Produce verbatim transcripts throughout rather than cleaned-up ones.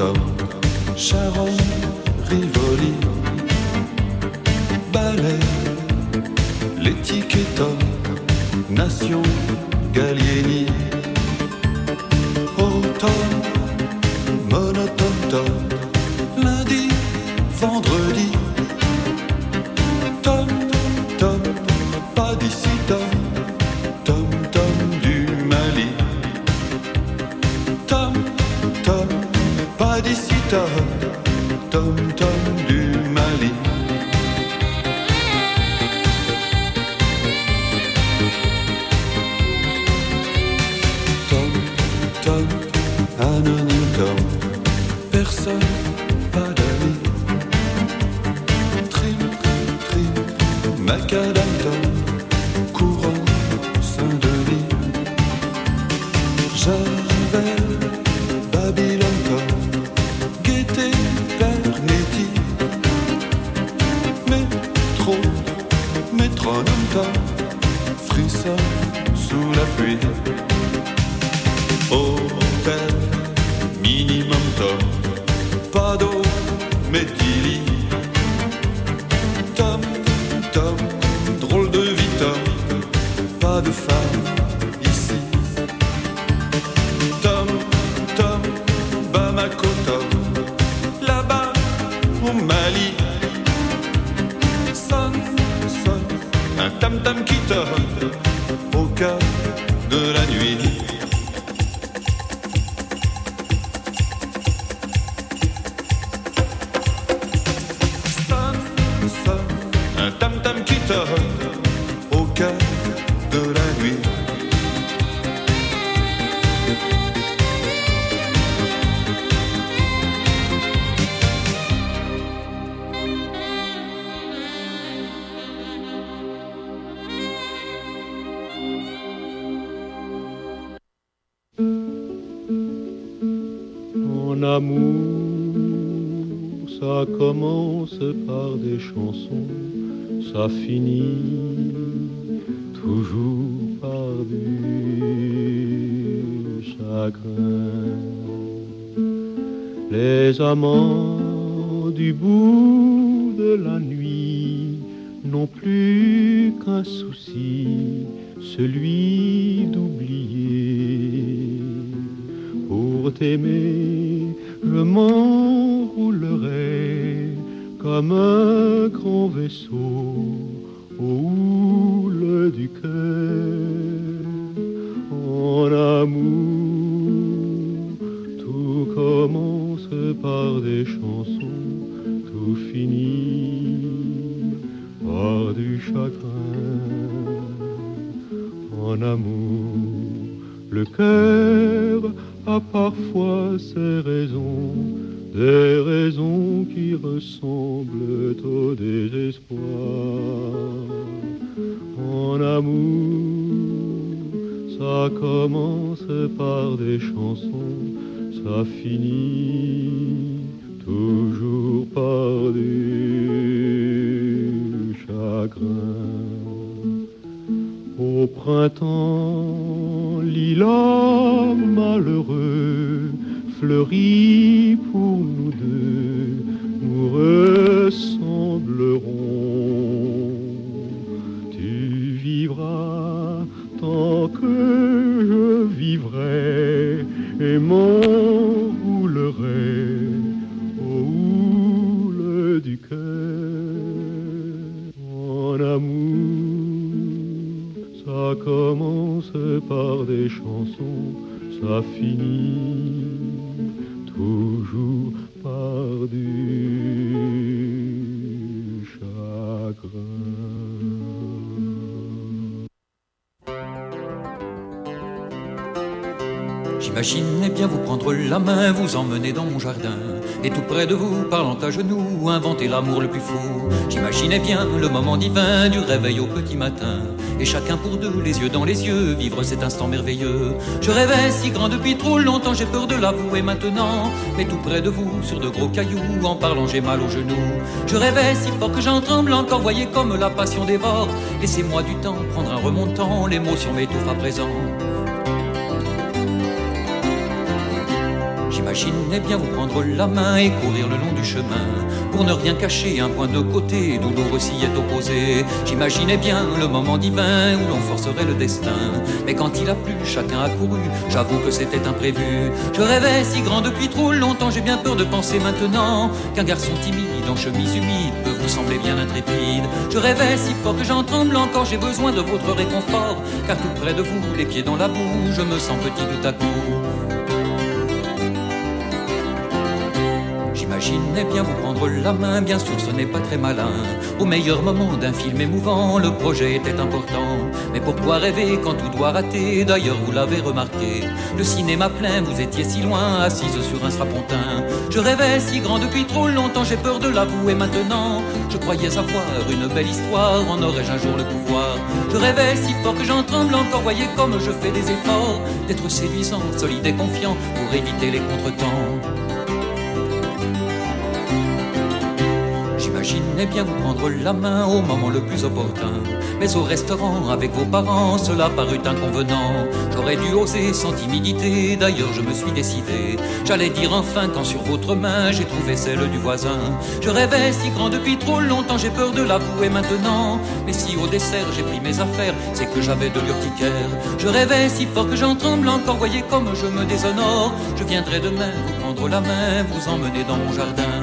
Tom, Sharon, Rivoli, Ballet, l'étiquette Tom, Nation, Gallieni, Automne, monotone Tom, lundi, vendredi, Tom, Tom, pas d'ici Tom, Tom, Tom du Mali, Tom, Tom, pas d'ici Tom, Tom, Tom du Mali. Tom, Tom, anonyme Tom, personne, pas d'amis. Trim, trim, macadam Tom, couronne, Saint-Denis. Javel, Babylone Tom, Gaieté, Pernetti. Métro, métronome Tom, frisson sous la pluie. Hôtel, minimum Tom, pas d'eau, mais d'Ili. Tom, Tom, drôle de vie Tom, pas de femme ici. Tom, Tom, Bamako Tom, là-bas au Mali. Sonne, sonne, un tam-tam qui tonne au cœur de la nuit. Au cœur de la nuit. En amour, ça commence par des chansons, ça finit toujours par du chagrin. Les amants du bout de la nuit n'ont plus qu'un souci, celui d'oublier. Pour t'aimer, je m'enroulerai comme un grand vaisseau aux houles du cœur. En amour, tout commence par des chansons, tout finit par du chagrin. En amour, le cœur a parfois ses raisons, des raisons qui ressemblent au désespoir. En amour, ça commence par des chansons, ça finit toujours par du chagrin. Au printemps, lilas malheureux fleurit pour nous deux, nous ressemblerons. Tu vivras tant que je vivrai et m'enroulerai aux houles du cœur. En amour, ça commence par des chansons, ça finit toujours par du chagrin. J'imaginais bien vous prendre la main, vous emmener dans mon jardin, et tout près de vous, parlant à genoux, inventer l'amour le plus fou. J'imaginais bien le moment divin du réveil au petit matin, et chacun pour deux, les yeux dans les yeux, vivre cet instant merveilleux. Je rêvais si grand depuis trop longtemps, j'ai peur de l'avouer maintenant, mais tout près de vous, sur de gros cailloux, en parlant j'ai mal aux genoux. Je rêvais si fort que j'en tremble encore, voyez comme la passion dévore. Laissez-moi du temps, prendre un remontant, l'émotion m'étouffe à présent. J'imaginais bien vous prendre la main et courir le long du chemin, pour ne rien cacher, un point de côté, douloureux s'y est opposé. J'imaginais bien le moment divin où l'on forcerait le destin, mais quand il a plu, chacun a couru, j'avoue que c'était imprévu. Je rêvais si grand depuis trop longtemps, j'ai bien peur de penser maintenant qu'un garçon timide en chemise humide peut vous sembler bien intrépide. Je rêvais si fort que j'en tremble encore, j'ai besoin de votre réconfort, car tout près de vous, les pieds dans la boue, je me sens petit tout à coup. J'imaginais bien vous prendre la main, bien sûr ce n'est pas très malin. Au meilleur moment d'un film émouvant, le projet était important. Mais pourquoi rêver quand tout doit rater? D'ailleurs vous l'avez remarqué, le cinéma plein, vous étiez si loin, assise sur un strapontin. Je rêvais si grand depuis trop longtemps, j'ai peur de l'avouer maintenant. Je croyais avoir une belle histoire, en aurais-je un jour le pouvoir? Je rêvais si fort que j'en tremble encore, voyez comme je fais des efforts, d'être séduisant, solide et confiant, pour éviter les contretemps. J'imaginais bien vous prendre la main au moment le plus opportun, mais au restaurant avec vos parents, cela parut inconvenant. J'aurais dû oser sans timidité, d'ailleurs je me suis décidé. J'allais dire enfin quand sur votre main j'ai trouvé celle du voisin. Je rêvais si grand depuis trop longtemps, j'ai peur de l'avouer maintenant. Mais si au dessert j'ai pris mes affaires, c'est que j'avais de l'urticaire. Je rêvais si fort que j'en tremble encore, voyez comme je me déshonore. Je viendrai demain vous prendre la main, vous emmener dans mon jardin.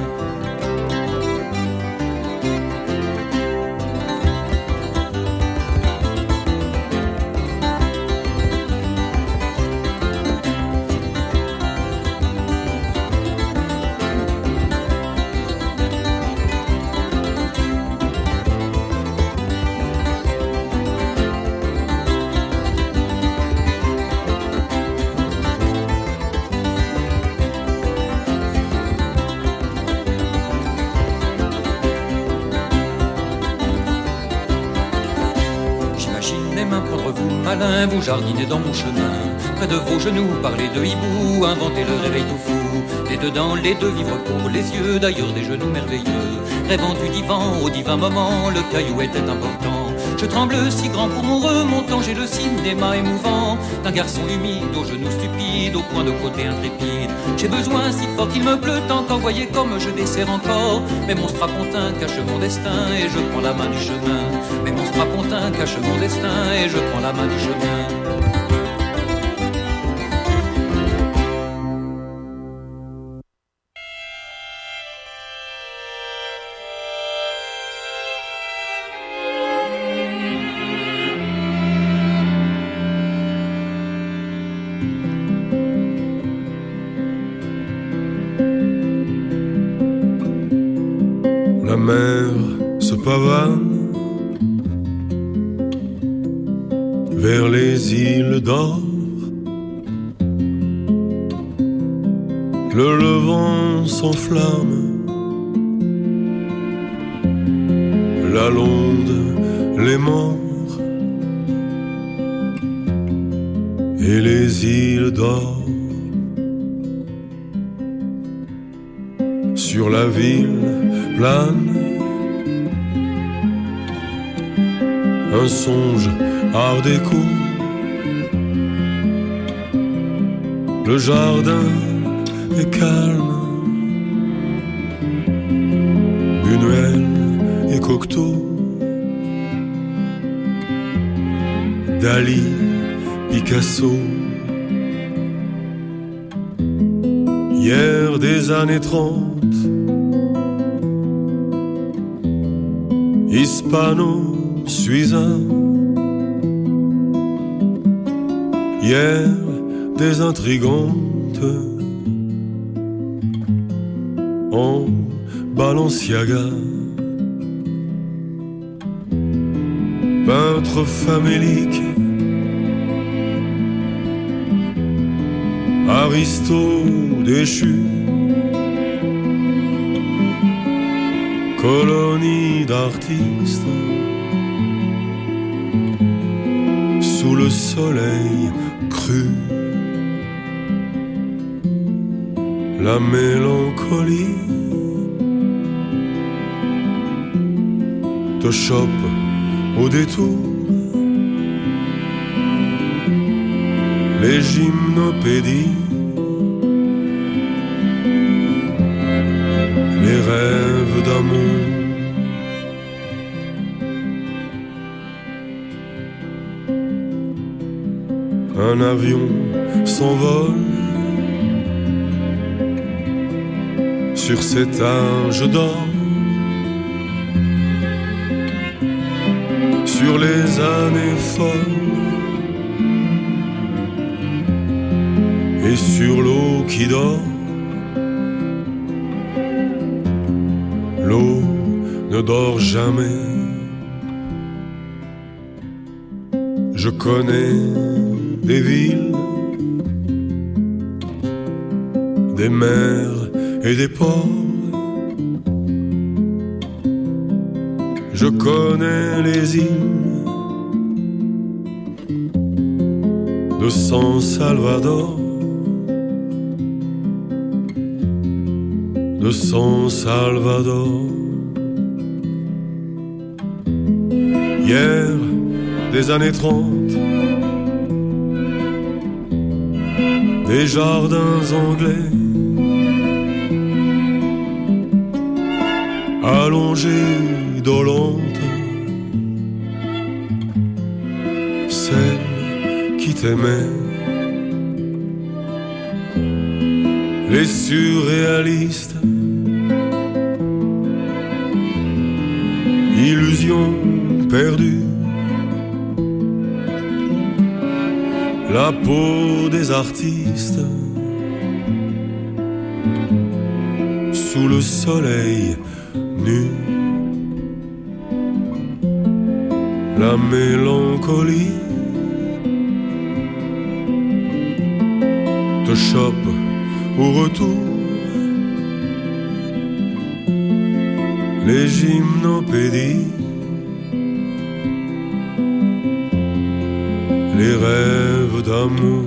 Vous jardinez dans mon chemin, près de vos genoux, parlez de hibou, inventez le réveil tout fou. Les deux dans les deux, vivre pour les yeux, d'ailleurs des genoux merveilleux. Rêvant du divan, au divin moment, le caillou était important. Je tremble si grand pour mon remontant, j'ai le cinéma émouvant d'un garçon humide, aux genoux stupides, au point de côté intrépide. J'ai besoin si fort qu'il me pleut encore, voyez comme je desserre encore. Mais mon strapontin cache mon destin et je prends la main du chemin. Mais mon strapontin cache mon destin et je prends la main du chemin. La mer se pavane vers les îles d'or. Le levant s'enflamme, la londe, les morts et les îles d'or. Sur la ville plane un songe art déco. Le jardin est calme, Buñuel et Cocteau, Dali, Picasso. Hier des années trente, hispano-suizain. Hier des intrigantes en Balenciaga. Peintre famélique, aristo déchu, colonie d'artistes sous le soleil cru. La mélancolie te chope au détour. Les gymnopédies rêves d'amour. Un avion s'envole sur cet âge d'or, sur les années folles et sur l'eau qui dort. L'eau ne dort jamais. Je connais des villes, des mers et des ports. Je connais les îles de San Salvador, de San Salvador. Hier, des années trente, des jardins anglais allongés dolente, celle qui t'aimait. Les surréalistes, illusions perdues, la peau des artistes sous le soleil nu. La mélancolie te chope au retour. Les gymnopédies, les rêves d'amour.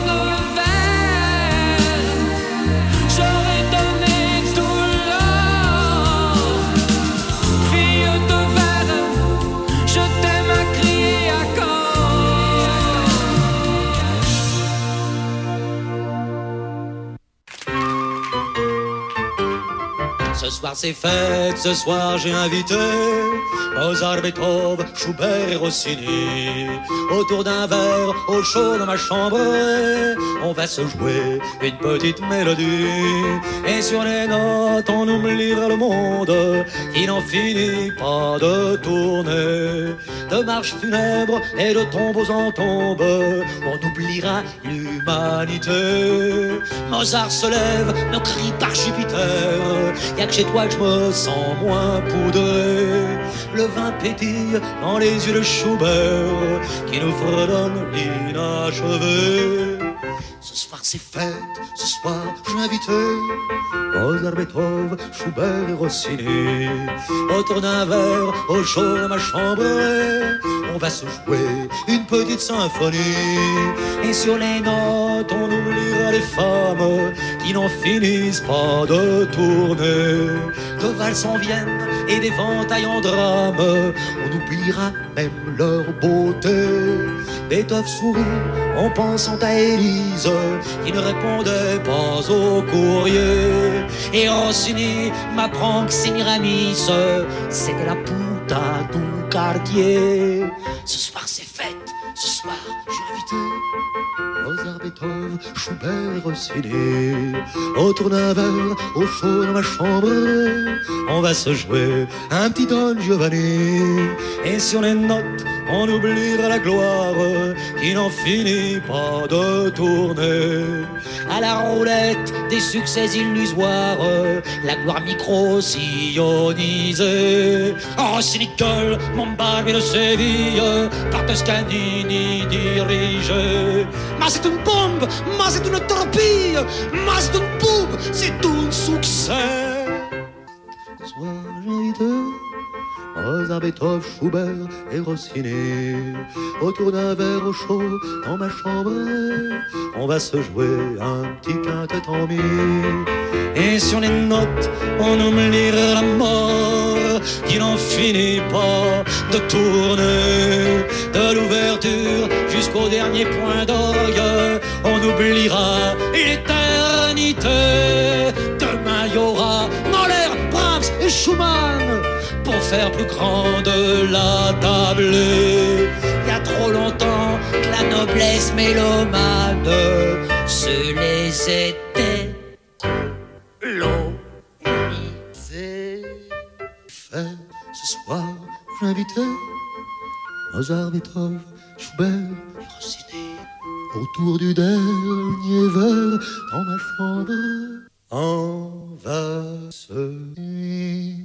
J'aurais donné tout l'or. soir c'est fête, ce soir j'ai invité Mozart, Beethoven, Schubert et Rossini. Autour d'un verre au chaud dans ma chambre, on va se jouer une petite mélodie. Et sur les notes on oubliera le monde qui n'en finit pas de tourner. De marches funèbres et de tombeaux en tombe, on oubliera l'humanité. Mozart se lève, me crie par Jupiter, y'a que chez toi que je me sens moins poudré. Le vin pétille dans les yeux de Schubert qui nous fredonne l'inachevé. Ce soir c'est fête, ce soir j'ai invité Mozart, Beethoven, Schubert et Rossini. Autour d'un verre au chaud dans ma chambre, on va se jouer une petite symphonie. Et sur les notes on oubliera les femmes qui n'en finissent pas de tourner. De valses en Vienne et d'éventails en drame, on oubliera même leur beauté. Beethoven sourit en pensant à Élise qui ne répondait pas au courrier. Et Rossini m'apprend que Sémiramis, c'était la puta du quartier. Ce soir c'est fête, ce soir j'ai invité Mozart, Beethoven, Schubert et Rossini. Autour d'un verre au chaud dans ma chambre, on va se jouer un petit Don Giovanni. Et sur les notes on oubliera la gloire qui n'en finit pas de tourner. À la roulette des succès illusoires, la gloire micro-sionisée. Rossini gueule, mon barbier de Séville, par Toscanini dirigé. Ma c'est une bombe, ma c'est une torpille, ma c'est une boum, c'est un succès. Ce soir j'ai invité Mozart, Beethoven, Schubert et Rossini. Autour d'un verre au chaud dans ma chambre, on va se jouer un petit quintet en mi. Et sur les notes on oubliera la mort qui n'en finit pas de tourner. De l'ouverture jusqu'au dernier point d'orgue, on oubliera l'éternité. Demain y aura Mahler, Brahms et Schumann pour faire plus grande la tablée. Il y a trop longtemps que la noblesse mélomane se les était colonisés. Ce soir, j'invitais Mozart, Beethoven, Schubert et Rossini autour du dernier verre dans ma chambre. On va se nuire.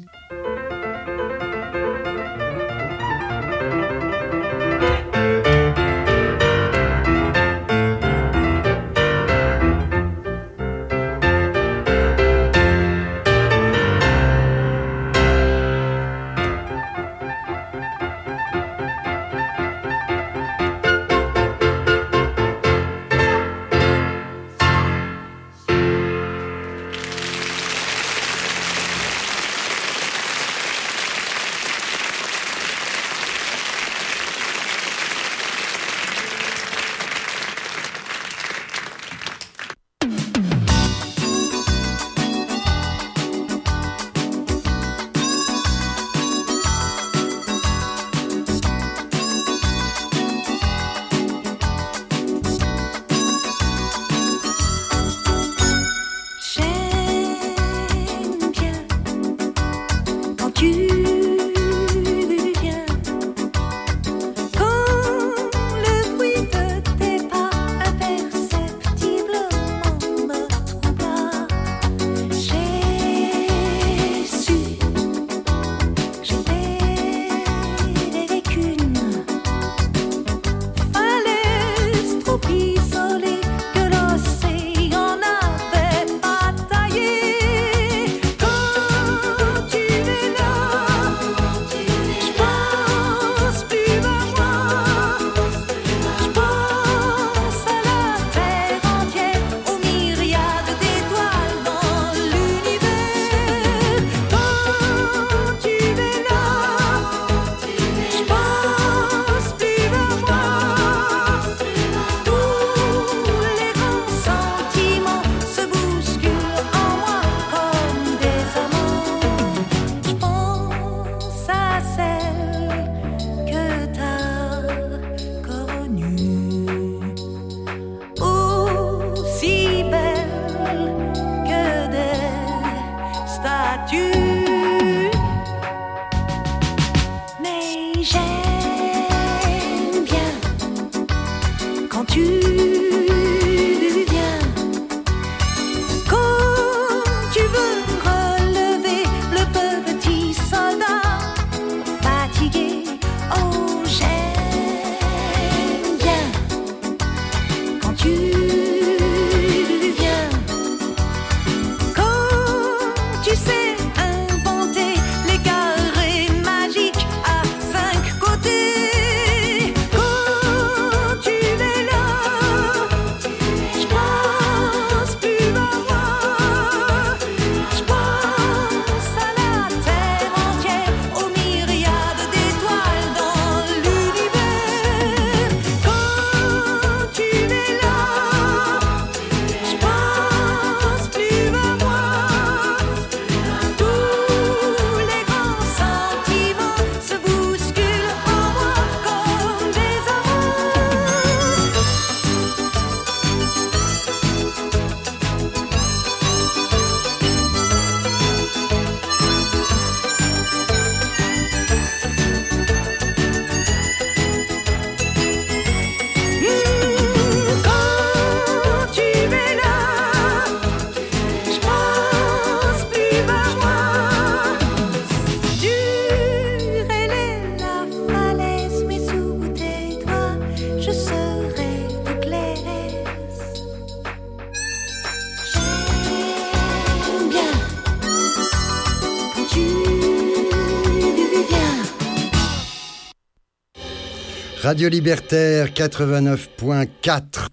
Radio Libertaire quatre-vingt-neuf point quatre.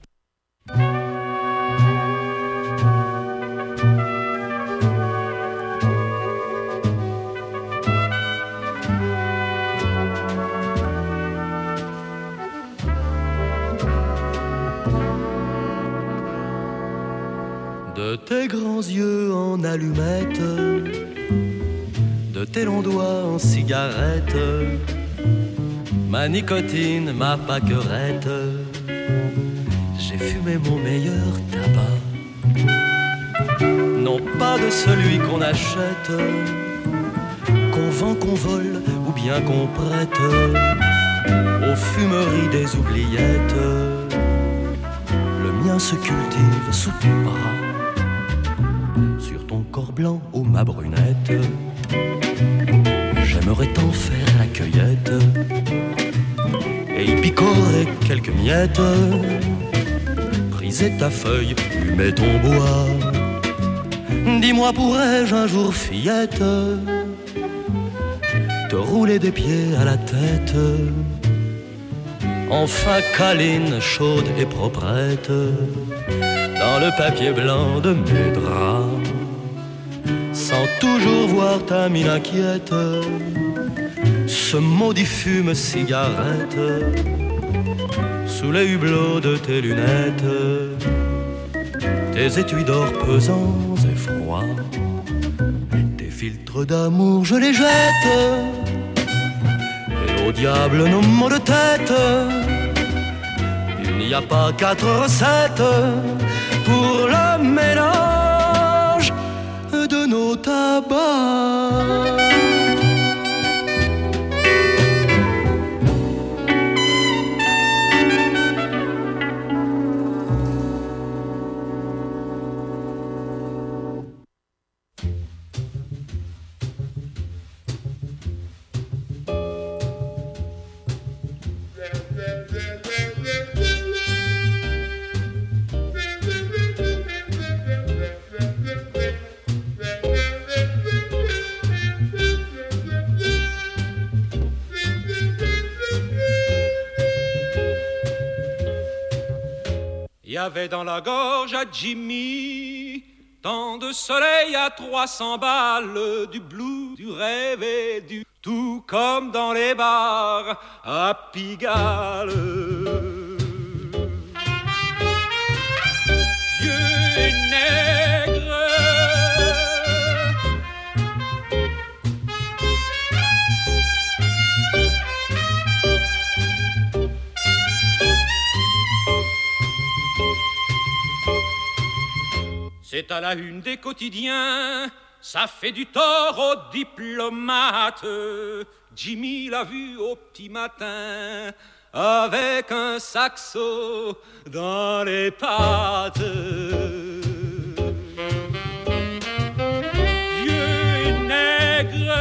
De tes grands yeux en allumettes, de tes longs doigts en cigarette, ma nicotine, ma pâquerette, j'ai fumé mon meilleur tabac. Non pas de celui qu'on achète, qu'on vend, qu'on vole ou bien qu'on prête aux fumeries des oubliettes. Le mien se cultive sous tes bras, sur ton corps blanc ou ma brunette. J'aimerais t'en faire la cueillette et y picorer quelques miettes, briser ta feuille, humer ton bois. Dis-moi, pourrais-je un jour, fillette, te rouler des pieds à la tête, enfin câline, chaude et proprette, dans le papier blanc de mes draps, sans toujours voir ta mine inquiète, ce maudit fume-cigarette, sous les hublots de tes lunettes, tes étuis d'or pesants et froids, tes filtres d'amour je les jette, et au diable nos maux de tête. Il n'y a pas quatre recettes pour le mélange de nos tabacs. Il y avait dans la gorge à Jimmy tant de soleil à trois cents balles, du blues, du rêve et du tout comme dans les bars à Pigalle. Vieux et nègre, c'est à la une des quotidiens, ça fait du tort aux diplomates. Jimmy l'a vu au petit matin, avec un saxo dans les pattes. Vieux et nègre,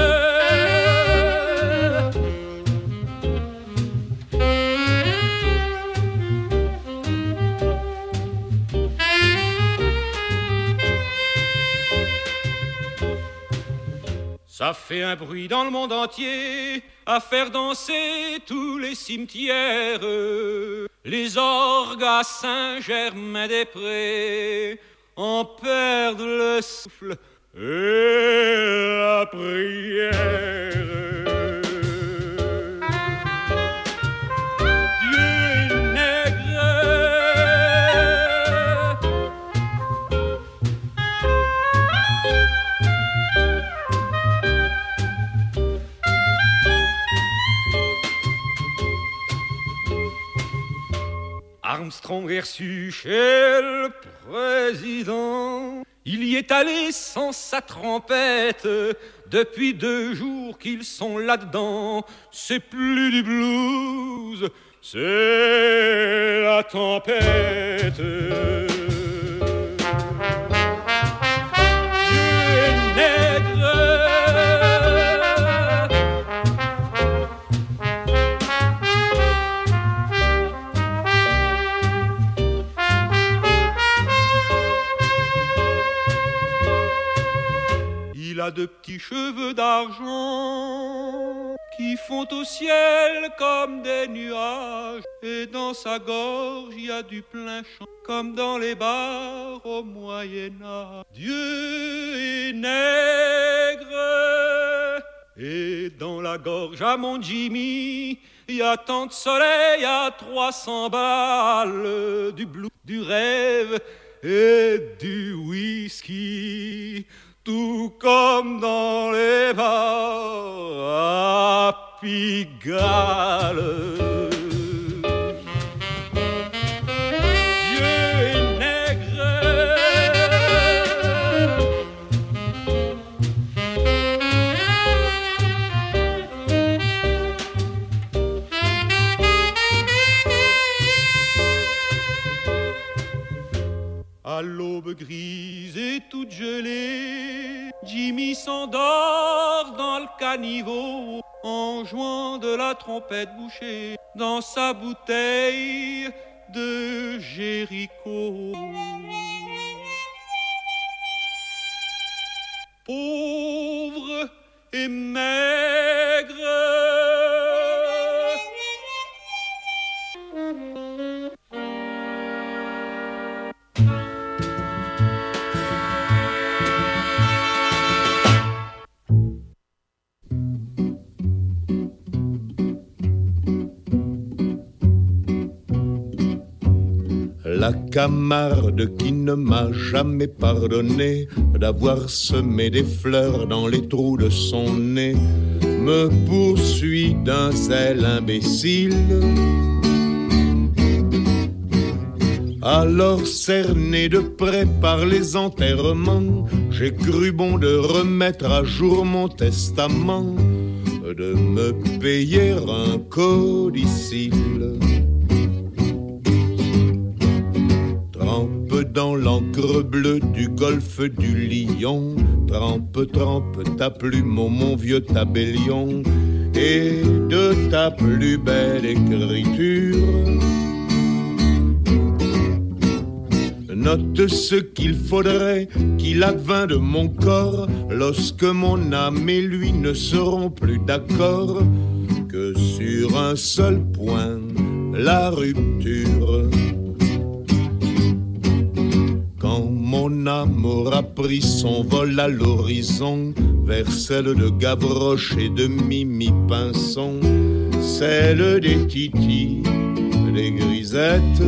ça fait un bruit dans le monde entier, à faire danser tous les cimetières. Les orgues à Saint-Germain-des-Prés en perdent le souffle et la prière. Armstrong est reçu chez le président. Il y est allé sans sa trompette. Depuis deux jours qu'ils sont là-dedans. C'est plus du blues, c'est la tempête. Il a de petits cheveux d'argent qui font au ciel comme des nuages. Et dans sa gorge il y a du plein champ, comme dans les bars au Moyen-Âge. Dieu est nègre, et dans la gorge à mon Jimmy, il y a tant de soleil à trois cents balles, du blues, du rêve et du whisky, tout comme dans les bars à Pigalle. À l'aube grise et toute gelée, Jimmy s'endort dans le caniveau en jouant de la trompette bouchée dans sa bouteille de Jéricho. Pauvre et maigre, la Camarde qui ne m'a jamais pardonné d'avoir semé des fleurs dans les trous de son nez me poursuit d'un zèle imbécile. Alors cerné de près par les enterrements, j'ai cru bon de remettre à jour mon testament, de me payer un codicille. Trempe dans l'encre bleue du golfe du Lion, trempe, trempe ta plume, oh mon vieux tabellion, et de ta plus belle écriture note ce qu'il faudrait qu'il advint de mon corps lorsque mon âme et lui ne seront plus d'accord que sur un seul point, la rupture. Quand mon âme aura pris son vol à l'horizon vers celle de Gavroche et de Mimi Pinson, celle des titis, des grisettes,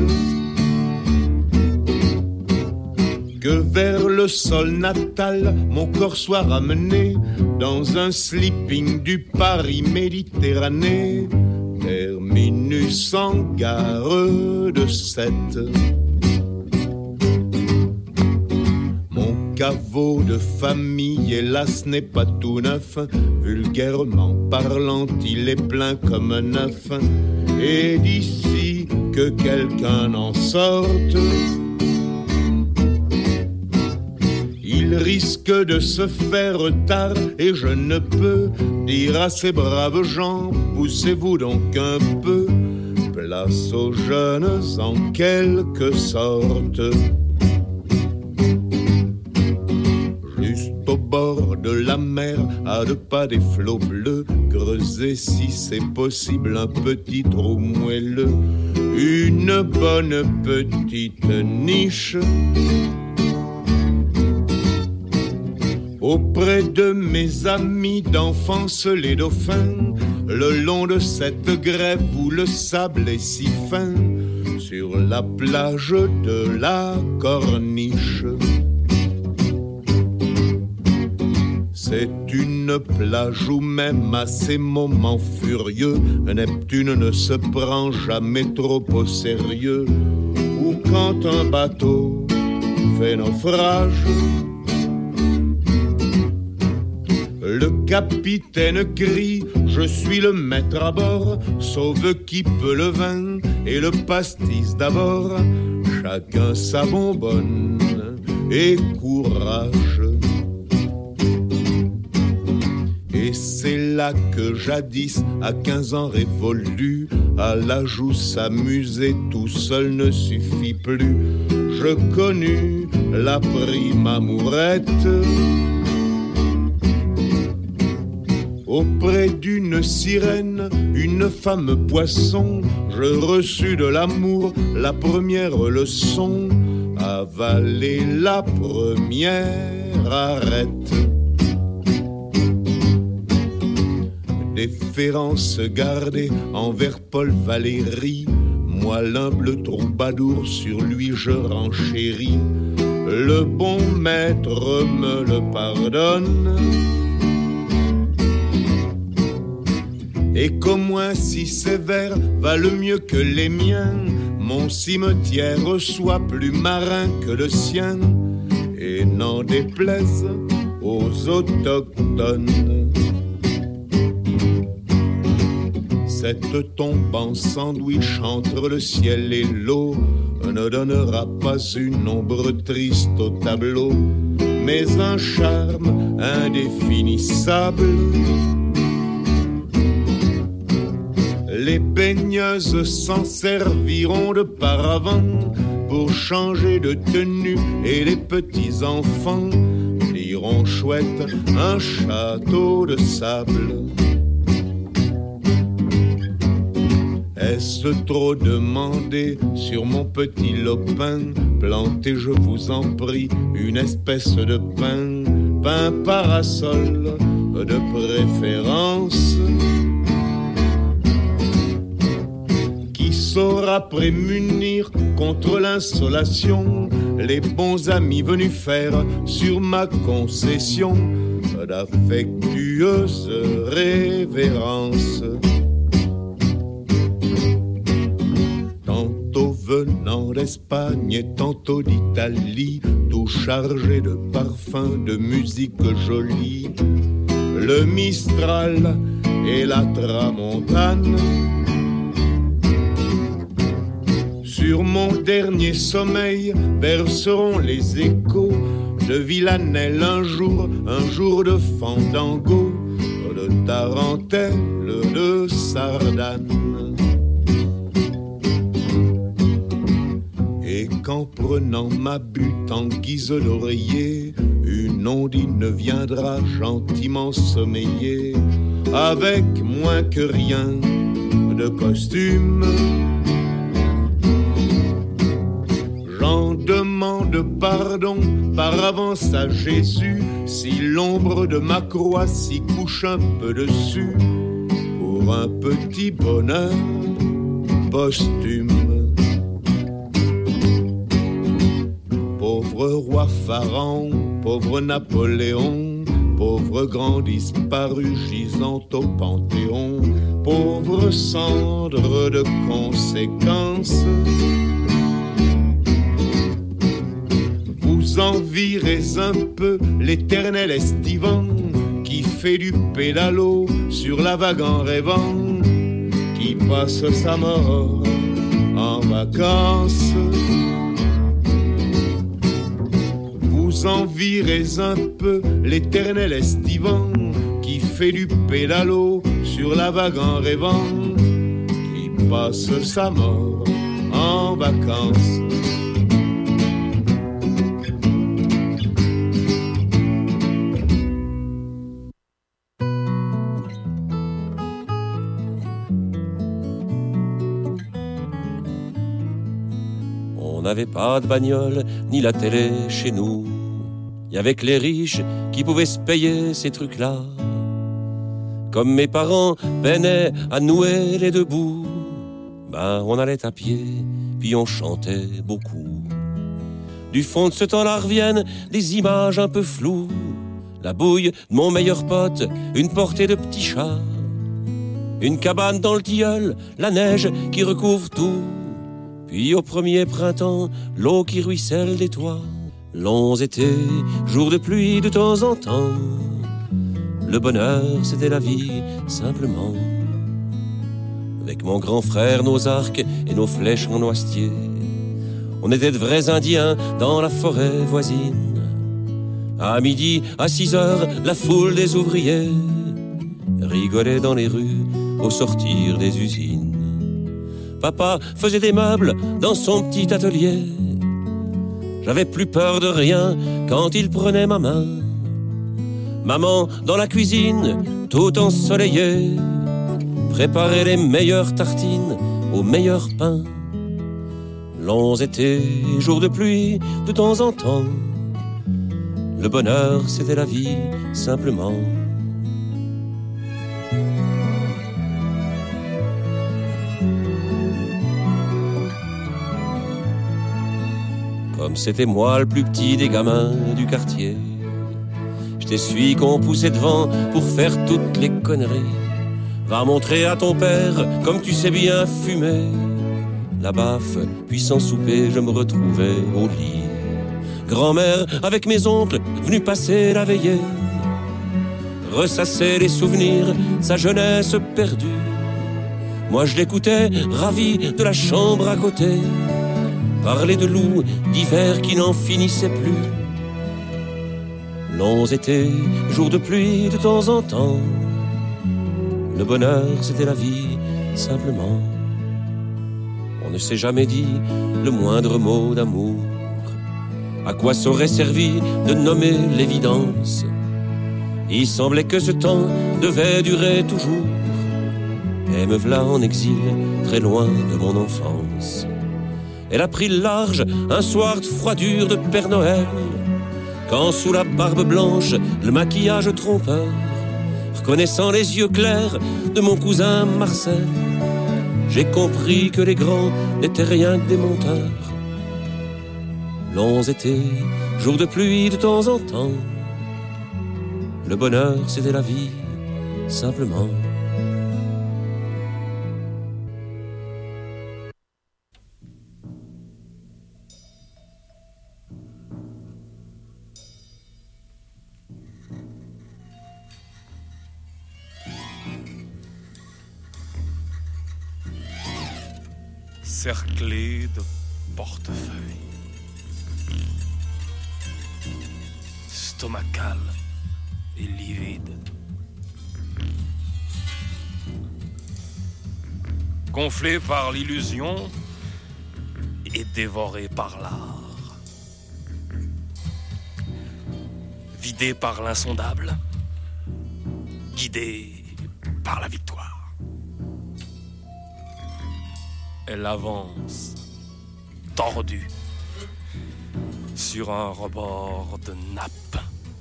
que vers le sol natal mon corps soit ramené dans un sleeping du Paris Méditerranée, terminus en gare de Sète. Mon caveau de famille, hélas, n'est pas tout neuf, vulgairement parlant, il est plein comme un œuf, et d'ici que quelqu'un en sorte, il risque de se faire tard et je ne peux dire à ces braves gens, poussez-vous donc un peu, place aux jeunes en quelque sorte. Juste au bord de la mer, à deux pas des flots bleus, creusez si c'est possible un petit trou moelleux, une bonne petite niche, auprès de mes amis d'enfance les dauphins, le long de cette grève où le sable est si fin, sur la plage de la Corniche. C'est une plage où même à ces moments furieux, Neptune ne se prend jamais trop au sérieux, où quand un bateau fait naufrage, le capitaine crie, je suis le maître à bord, sauve qui peut le vin et le pastis d'abord, chacun sa bonbonne et courage. Et c'est là que jadis, à quinze ans révolus, à l'âge où s'amuser tout seul ne suffit plus, je connus la prime amourette, auprès d'une sirène, une femme poisson, je reçus de l'amour la première leçon. Avaler la première arrête. Déférence gardée envers Paul Valéry, moi l'humble troubadour sur lui je renchéris. Le bon maître me le pardonne. Et qu'au moins si sévère valent mieux que les miens, mon cimetière soit plus marin que le sien, et n'en déplaise aux autochtones. Cette tombe en sandwich entre le ciel et l'eau ne donnera pas une ombre triste au tableau, mais un charme indéfinissable. Les baigneuses s'en serviront de paravent pour changer de tenue, et les petits enfants diront chouette un château de sable. Est-ce trop demandé sur mon petit lopin? Plantez, je vous en prie, une espèce de pin, pin parasol de préférence, qui saura prémunir contre l'insolation les bons amis venus faire sur ma concession d'affectueuses révérences. Venant d'Espagne et tantôt d'Italie, tout chargé de parfums, de musique jolie, le Mistral et la Tramontane. Sur mon dernier sommeil verseront les échos de Villanelle un jour, un jour de fandango, de tarentelle, de sardane. Et qu'en prenant ma butte en guise d'oreiller, une ondine viendra gentiment sommeiller, avec moins que rien de costume. J'en demande pardon par avance à Jésus, si l'ombre de ma croix s'y couche un peu dessus, pour un petit bonheur posthume. Pauvre roi Pharaon, pauvre Napoléon, pauvre grand disparu gisant au Panthéon, pauvre cendre de conséquences. Vous envirez un peu l'éternel estivant qui fait du pédalo sur la vague en rêvant, qui passe sa mort en vacances. Vous envirez un peu l'éternel estivant qui fait du pédalo sur la vague en rêvant, qui passe sa mort en vacances. On n'avait pas de bagnole ni la télé chez nous. Y avait que les riches qui pouvaient se payer ces trucs-là. Comme mes parents peinaient à nouer les deux bouts, ben on allait à pied, puis on chantait beaucoup. Du fond de ce temps-là reviennent des images un peu floues. La bouille de mon meilleur pote, une portée de petits chats, une cabane dans le tilleul, la neige qui recouvre tout. Puis au premier printemps, l'eau qui ruisselle des toits. Longs étés, jours de pluie de temps en temps. Le bonheur, c'était la vie, simplement. Avec mon grand frère, nos arcs et nos flèches en noisetier, on était de vrais Indiens dans la forêt voisine. À midi, à six heures, la foule des ouvriers rigolait dans les rues au sortir des usines. Papa faisait des meubles dans son petit atelier. J'avais plus peur de rien quand il prenait ma main. Maman dans la cuisine tout ensoleillé, préparer les meilleures tartines au meilleur pain. Longs étés, jours de pluie, de temps en temps, le bonheur c'était la vie, simplement. Comme c'était moi le plus petit des gamins du quartier, j'étais celui qu'on poussait devant pour faire toutes les conneries. Va montrer à ton père comme tu sais bien fumer. La baffe, puis sans souper, je me retrouvais au lit. Grand-mère avec mes oncles venus passer la veillée, ressasser les souvenirs de sa jeunesse perdue. Moi je l'écoutais, ravi de la chambre à côté, parler de loups, d'hiver qui n'en finissaient plus. Longs étés, jours de pluie de temps en temps, le bonheur c'était la vie, simplement. On ne s'est jamais dit le moindre mot d'amour. À quoi s'aurait servi de nommer l'évidence? Il semblait que ce temps devait durer toujours. Et me v'là en exil, très loin de mon enfance. Elle a pris le large un soir de froidure de Père Noël, quand sous la barbe blanche, le maquillage trompeur, reconnaissant les yeux clairs de mon cousin Marcel, j'ai compris que les grands n'étaient rien que des menteurs. Longs étés, jours de pluie de temps en temps, le bonheur c'était la vie, simplement. Cerclé de portefeuilles, stomacal et livide, gonflé par l'illusion et dévoré par l'art, vidé par l'insondable, guidé par la victoire. Elle avance, tordue, sur un rebord de nappe.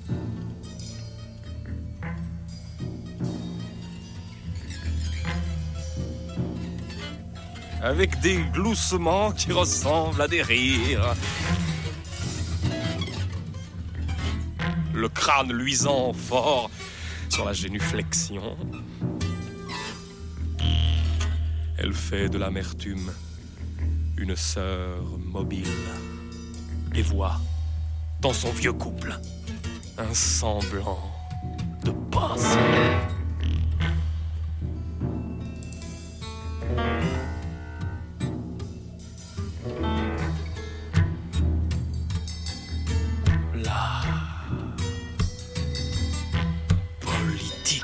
Avec des gloussements qui ressemblent à des rires. Le crâne luisant fort sur la génuflexion. Elle fait de l'amertume une sœur mobile et voit dans son vieux couple un semblant de passé. La politique.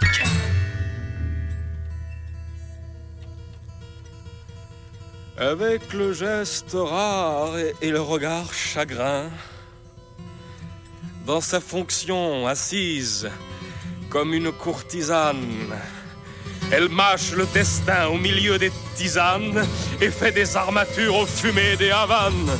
Avec le geste rare et le regard chagrin, dans sa fonction assise comme une courtisane, elle mâche le destin au milieu des tisanes et fait des armatures aux fumées des Havanes.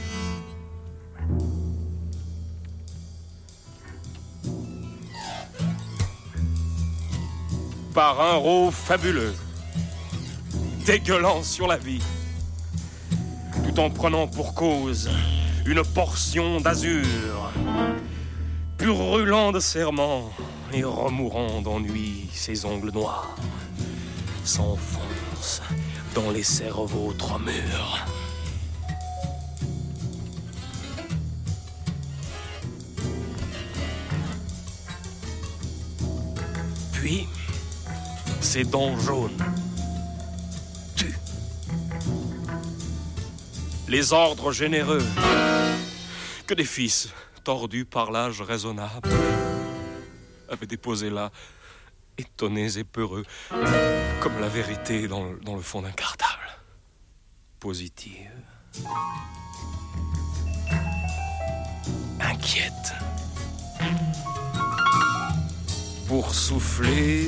Par un rot fabuleux, dégueulant sur la vie, tout en prenant pour cause une portion d'azur, purrulant de serments et remourant d'ennui, ses ongles noirs s'enfoncent dans les cerveaux trop mûrs. Puis, ses dents jaunes tuent. Les ordres généreux que des fils tordus par l'âge raisonnable avaient déposé là, étonnés et peureux, comme la vérité dans le, dans le fond d'un cartable. Positive. Inquiète. pour souffler.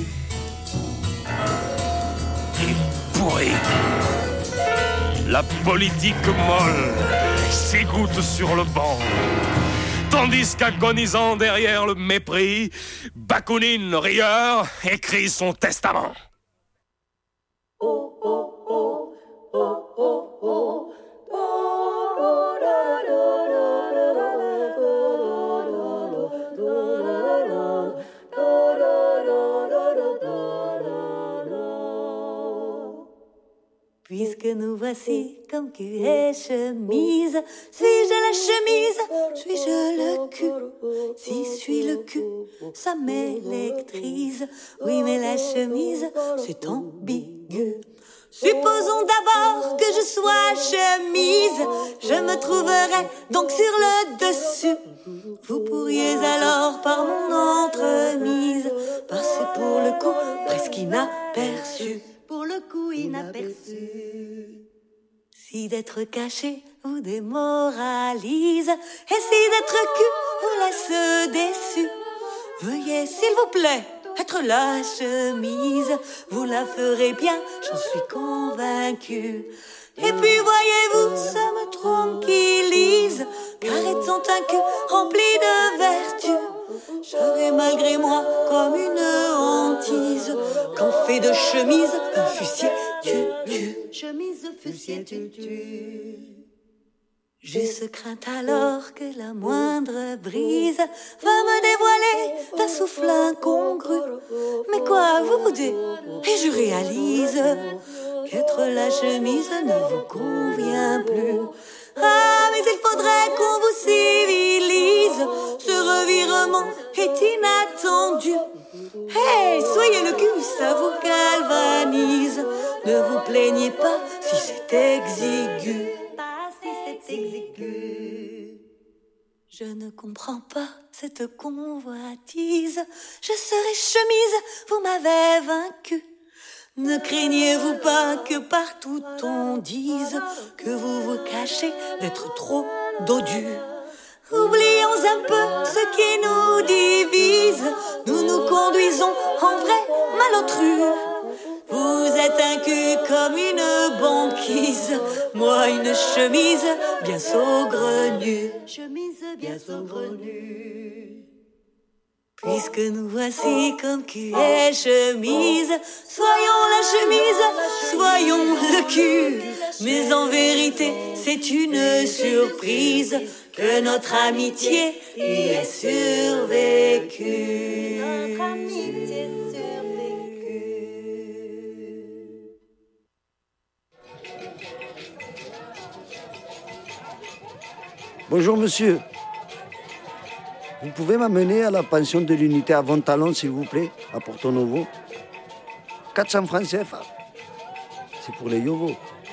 Il pourrit. La politique molle s'égoutte sur le banc. Tandis qu'agonisant derrière le mépris, Bakounine, rieur, écrit son testament. Oh, oh, oh, oh, oh, oh. Puisque nous voici comme cul et chemise, suis-je la chemise, suis-je le cul? Si suis le cul, ça m'électrise. Oui, mais la chemise, c'est ambigu. Supposons d'abord que je sois chemise, je me trouverai donc sur le dessus. Vous pourriez alors par mon entremise passer pour le coup presque inaperçu. Pour le coup inaperçu. Si d'être caché vous démoralise, et si d'être cul vous laisse déçu, veuillez s'il vous plaît être la chemise, vous la ferez bien, j'en suis convaincue. Et puis voyez-vous, ça me tranquillise, car étant un cul rempli de vertu, j'aurais malgré moi comme une hantise qu'en fait de chemise, un fussier tu-tu. Chemise, fussier tu-tu. J'eusse crainte alors que la moindre brise va me dévoiler d'un souffle incongru. Mais quoi, vous boudez, et je réalise qu'être la chemise ne vous convient plus. Ah, mais il faudrait qu'on vous civilise, ce revirement est inattendu. Hey, soyez le cul, ça vous galvanise. Ne vous plaignez pas si c'est exigu. Pas si c'est exigu. Je ne comprends pas cette convoitise. Je serai chemise, vous m'avez vaincu. Ne craignez-vous pas que partout on dise que vous vous cachez d'être trop dodu? Oublions un peu ce qui nous divise. Nous nous conduisons en vrai malotru. Vous êtes un cul comme une banquise, moi une chemise bien saugrenue. Chemise bien saugrenue. Puisque nous voici comme cul et chemise, soyons la chemise, soyons le cul. Mais en vérité, c'est une surprise que notre amitié y est survécue. Notre amitié survécue. Bonjour monsieur. Vous pouvez m'amener à la pension de l'unité à Vontalon, s'il vous plaît, à Porto Novo. quatre cents francs C F A. C'est pour les yovos.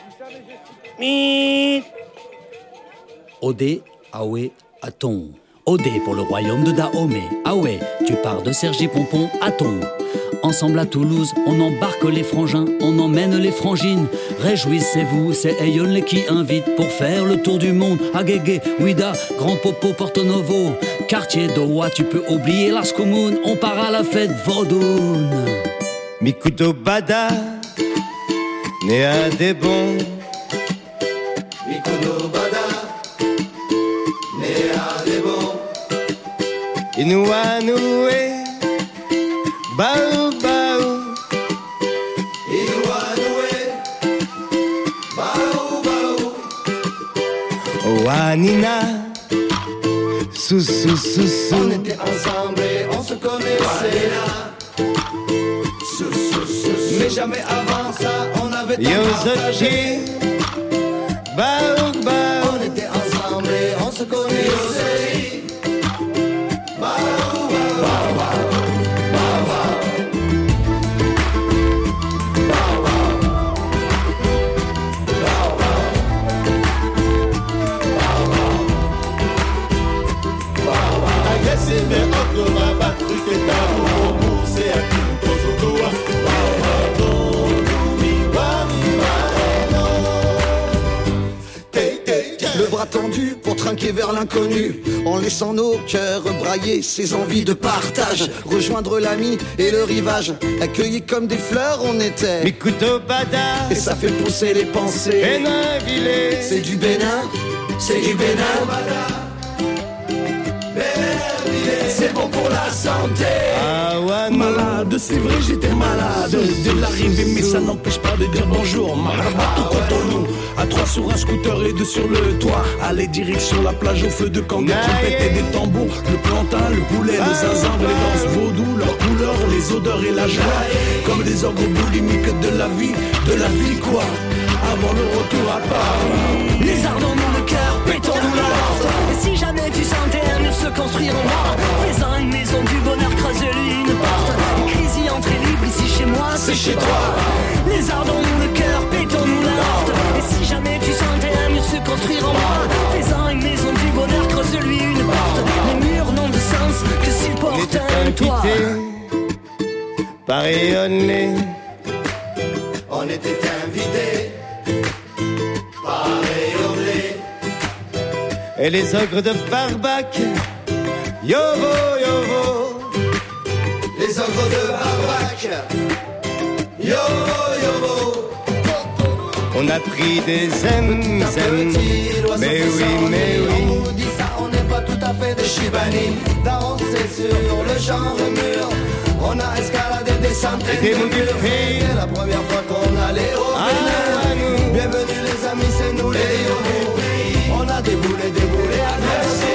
Odé, Aoué, Aton. Odé pour le royaume de Dahomey. Aoué, tu pars de Sergi Pompon, Aton. Ensemble à Toulouse, on embarque les frangins, on emmène les frangines. Réjouissez-vous, c'est Ayonle qui invite pour faire le tour du monde. Agégué, Ouida, Grand Popo, Porto Novo. Quartier d'Oua, tu peux oublier Las Communes, on part à la fête Vaudoune. Mikuto Bada, né à des bons. Mikuto Bada, né à des bons. Inouanoué, Baou Baou. Inouanoué, Baou Baou. Ouanina, Sou Sou Sou Sou. On était ensemble et on se connaissait. Sou Sou Sou. Mais jamais avant ça, on avait tant partagé. Baou Baou. On était ensemble et on se connaissait. Baou Baou Baou. Mais entre ma batterie que t'as pour pour c'est à qui nous pose au doigt. T'es aller vers l'inconnu, en laissant nos cœurs brailler ces envies de partage, rejoindre l'ami et le rivage, accueillis comme des fleurs on était. Mikuto Bada, et ça fait pousser les pensées. Bénin Villé, c'est du Bénin, c'est du Bénin. C'est bon pour la santé. Ah ouais, malade, c'est vrai, j'étais malade dès l'arrivée, mais ça n'empêche pas de dire bonjour. Marhaba, tout Cotonou. À trois sur un scooter et deux sur le toit. Aller direction la plage au feu de camp, des trompettes et des tambours. Le plantain, le poulet, le zinzin, les danses vaudou, leurs couleurs, les odeurs et la joie. Comme des ogres boulimiques de la vie, de la vie quoi. Avant le retour à Paris. Lézardons-nous le cœur, pétons-nous la porte. Et si jamais tu sentais un mur se construire en moi, fais-en une maison du bonheur, creuse-lui une porte. Crise y entrée libre, ici chez moi, c'est chez toi. Lézardons-nous le cœur, pétons-nous la porte. Et si jamais tu sentais un mur se construire en moi, fais-en une maison du bonheur, creuse-lui une porte. Les murs n'ont de sens que s'ils portent un toit. Pas rayonner. On était invités, pas rayonnés. Et les ogres de Barbac, yovo, yovo. Les ogres de Barbac, yovo, yovo. On a pris des zem-zem. Mais oui, mais oui. On nous dit ça, on n'est pas tout à fait des Chibani. Danser sur le genre mur. On a escaladé des centaines de murs. C'était la première fois qu'on allait au Bénin. Bienvenue les amis, c'est nous les yovos. On a déboulé, déboulé à Merci.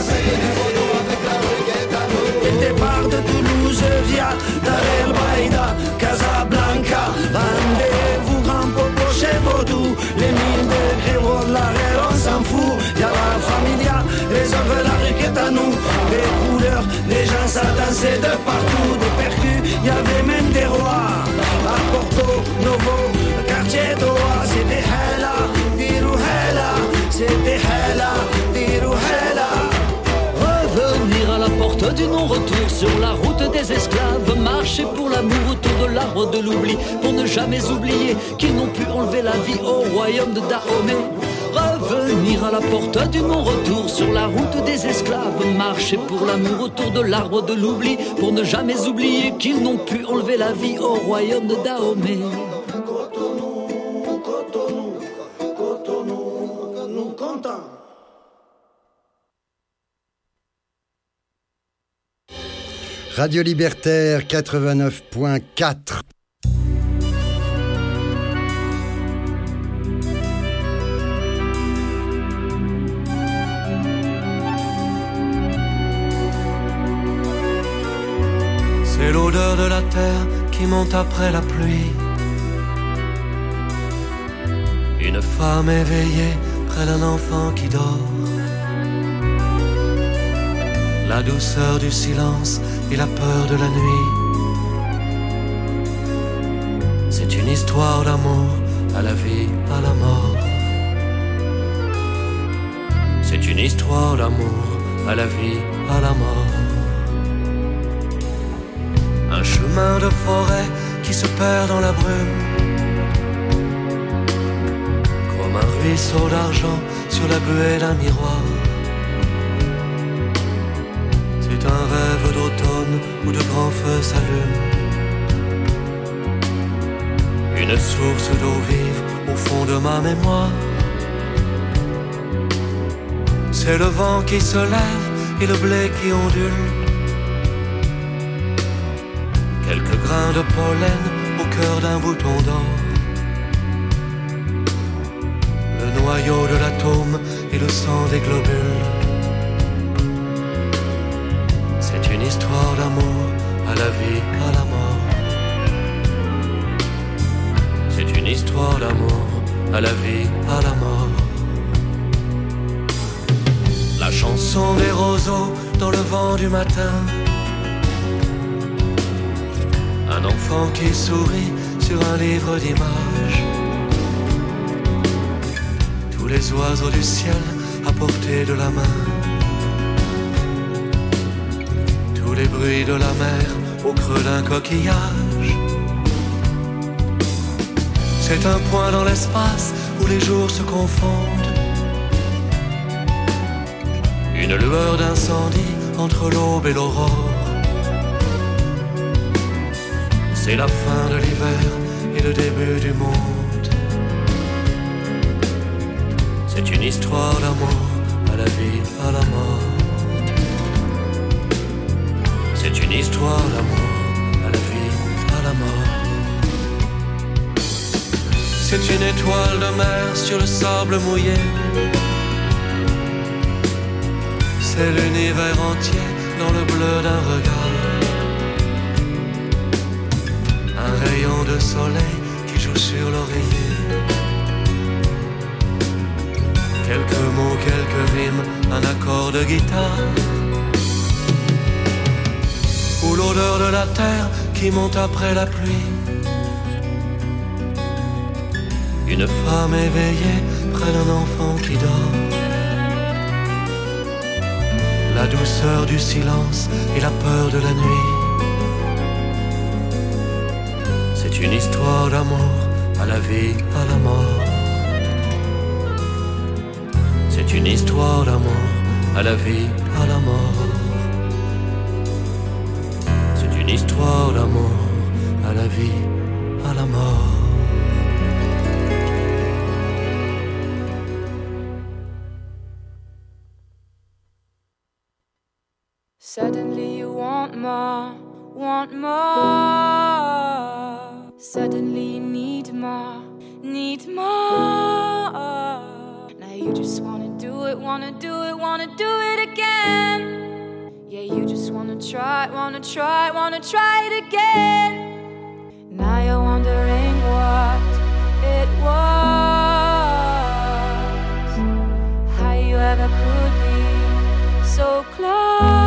Avec la requête à nous. Le départ de Toulouse via Dar el Baïda, Casablanca. Rendez-vous grand popo chez Vaudou. Les mille degrés vaut de l'arrière, on s'en fout. Y'a la familia, les hommes, la requête à nous. Des couleurs, les gens ça dansait de partout. Des percus, y'avait même des rois. À Porto Novo, quartier d'Oa, c'était Hela, Dirou Hela. C'était Hela, Dirou Hela. Revenir à la porte du non-retour sur la route des esclaves, marcher pour l'amour autour de l'arbre de l'oubli, pour ne jamais oublier qu'ils n'ont pu enlever la vie au royaume de Dahomey. Revenir à la porte du non-retour sur la route des esclaves, marcher pour l'amour autour de l'arbre de l'oubli, pour ne jamais oublier qu'ils n'ont pu enlever la vie au royaume de Dahomey. Cotonou, Cotonou, Cotonou, nous comptons. Radio Libertaire quatre-vingt-neuf point quatre. C'est l'odeur de la terre qui monte après la pluie. Une femme éveillée près d'un enfant qui dort. La douceur du silence et la peur de la nuit. C'est une histoire d'amour à la vie, à la mort. C'est une histoire d'amour à la vie, à la mort. Un chemin de forêt qui se perd dans la brume, comme un ruisseau d'argent sur la buée d'un miroir. C'est un rêve d'automne où de grands feux s'allument. Une source d'eau vive au fond de ma mémoire. C'est le vent qui se lève et le blé qui ondule. Quelques grains de pollen au cœur d'un bouton d'or. Le noyau de l'atome et le sang des globules. C'est une histoire d'amour à la vie, à la mort. C'est une histoire d'amour à la vie, à la mort. La chanson des roseaux dans le vent du matin. Un enfant qui sourit sur un livre d'images. Tous les oiseaux du ciel à portée de la main. Tous les bruits de la mer au creux d'un coquillage. C'est un point dans l'espace où les jours se confondent. Une lueur d'incendie entre l'aube et l'aurore. C'est la fin de l'hiver et le début du monde. C'est une histoire d'amour à la vie, à la mort. C'est une histoire d'amour à la vie, à la mort. C'est une étoile de mer sur le sable mouillé. C'est l'univers entier dans le bleu d'un regard. Un rayon de soleil qui joue sur l'oreiller. Quelques mots, quelques rimes, un accord de guitare. Ou l'odeur de la terre qui monte après la pluie. Une femme éveillée près d'un enfant qui dort. La douceur du silence et la peur de la nuit. C'est une histoire d'amour à la vie, à la mort. C'est une histoire d'amour à la vie, à la mort. C'est une histoire d'amour à la vie, à la mort. Suddenly you want more, want more. Suddenly you need more, need more. Now you just wanna do it, wanna do it, wanna do it again. Yeah, you just wanna try, wanna try, wanna try it again. Now you're wondering what it was, how you ever could be so close.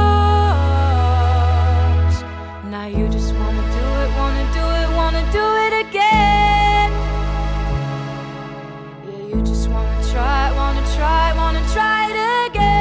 Now you just wanna do it, wanna do it, wanna do it again. Yeah, you just wanna try, wanna try, wanna try it again.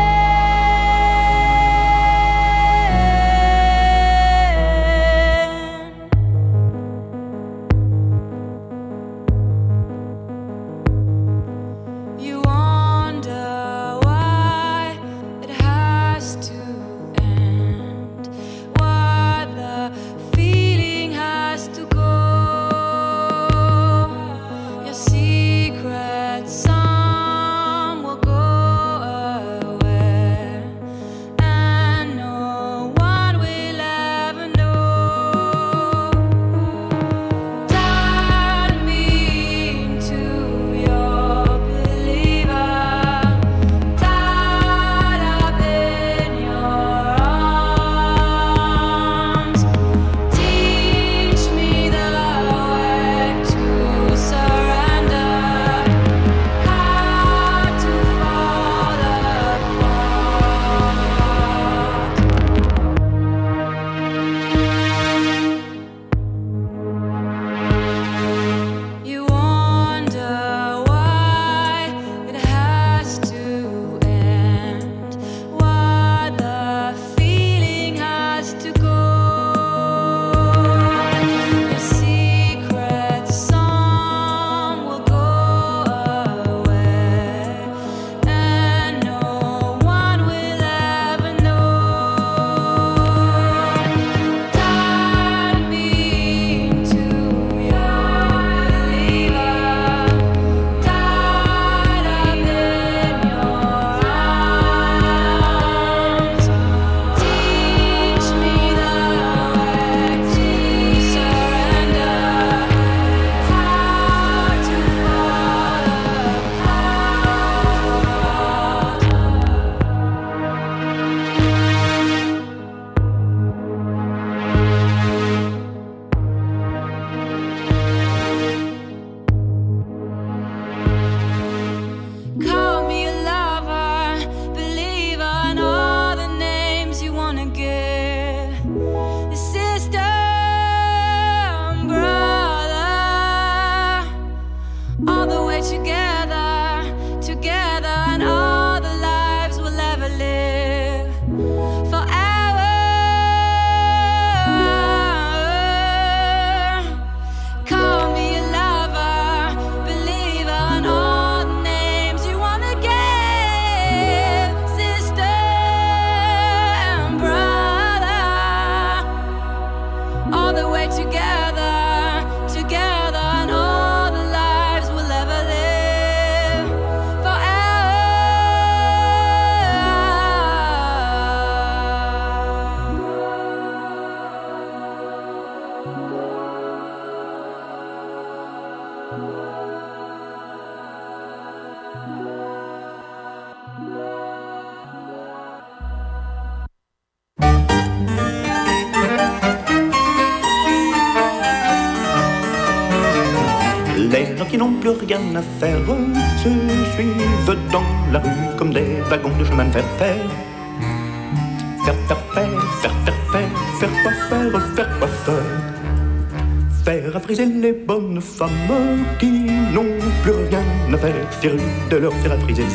Les gens qui n'ont plus rien à faire se suivent dans la rue comme des wagons de chemin de fer. Faire, faire, faire, faire, faire, faire, faire, faire quoi faire, faire quoi faire. Faire affriser les bonnes femmes qui n'ont plus rien à faire. Faire de leur faire affriser,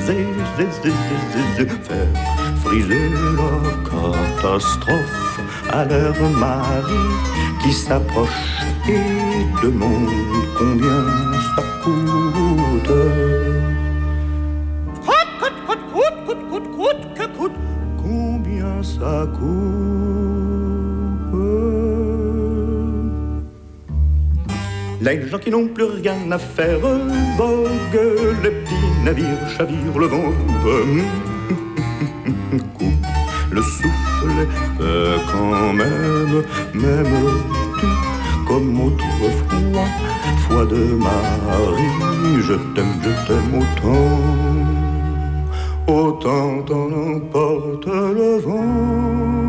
faire friser la catastrophe à leur mari qui s'approche et demande combien ça coûte. Coûte, coûte, coûte, coûte, coûte, coûte, coûte, que coûte. Combien ça coûte. Les gens qui n'ont plus rien à faire voguent, les petits navires chavirent, le vent coupe le souffle, euh, quand même, même-tu comme autrefois, foi de Marie, je t'aime, je t'aime autant, autant t'en emporte le vent.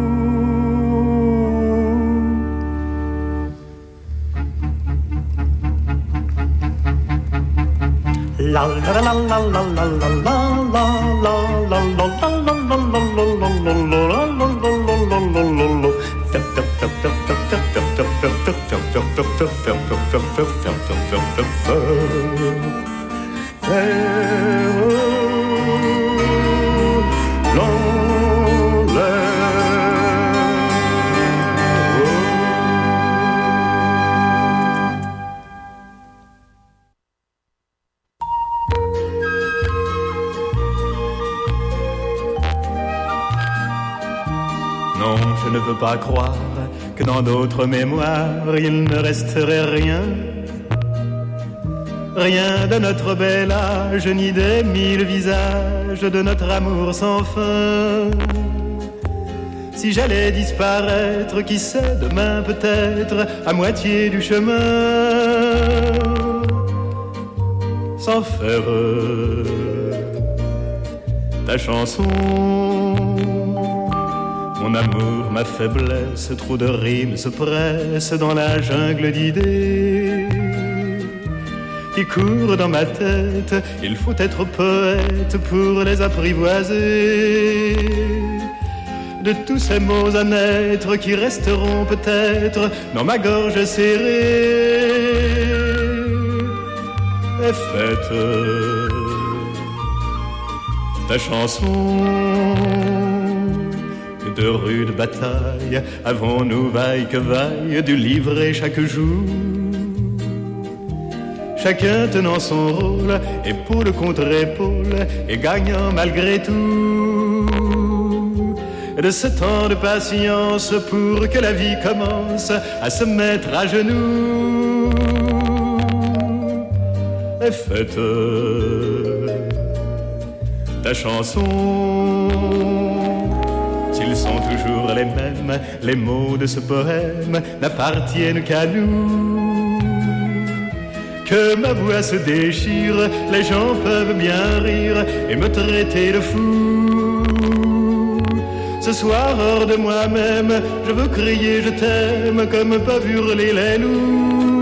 La la la la la la la la la la la la la Non, je ne veux pas croire que dans d'autres mémoires il ne resterait rien. Rien de notre bel âge, ni des mille visages de notre amour sans fin. Si j'allais disparaître, qui sait, demain peut-être, à moitié du chemin, sans faire ta chanson. Mon amour, ma faiblesse, trop de rimes se pressent dans la jungle d'idées qui courent dans ma tête. Il faut être poète pour les apprivoiser. De tous ces mots à naître qui resteront peut-être dans ma gorge serrée. Et faites ta chanson. De rudes batailles, avons-nous vaille que vaille dû livrer chaque jour, chacun tenant son rôle, épaule contre épaule, et gagnant malgré tout. De ce temps de patience pour que la vie commence à se mettre à genoux. Et faites ta chanson. S'ils sont toujours les mêmes, les mots de ce poème n'appartiennent qu'à nous. Que ma voix se déchire, les gens peuvent bien rire et me traiter de fou. Ce soir, hors de moi-même, je veux crier je t'aime comme peuvent hurler les loups.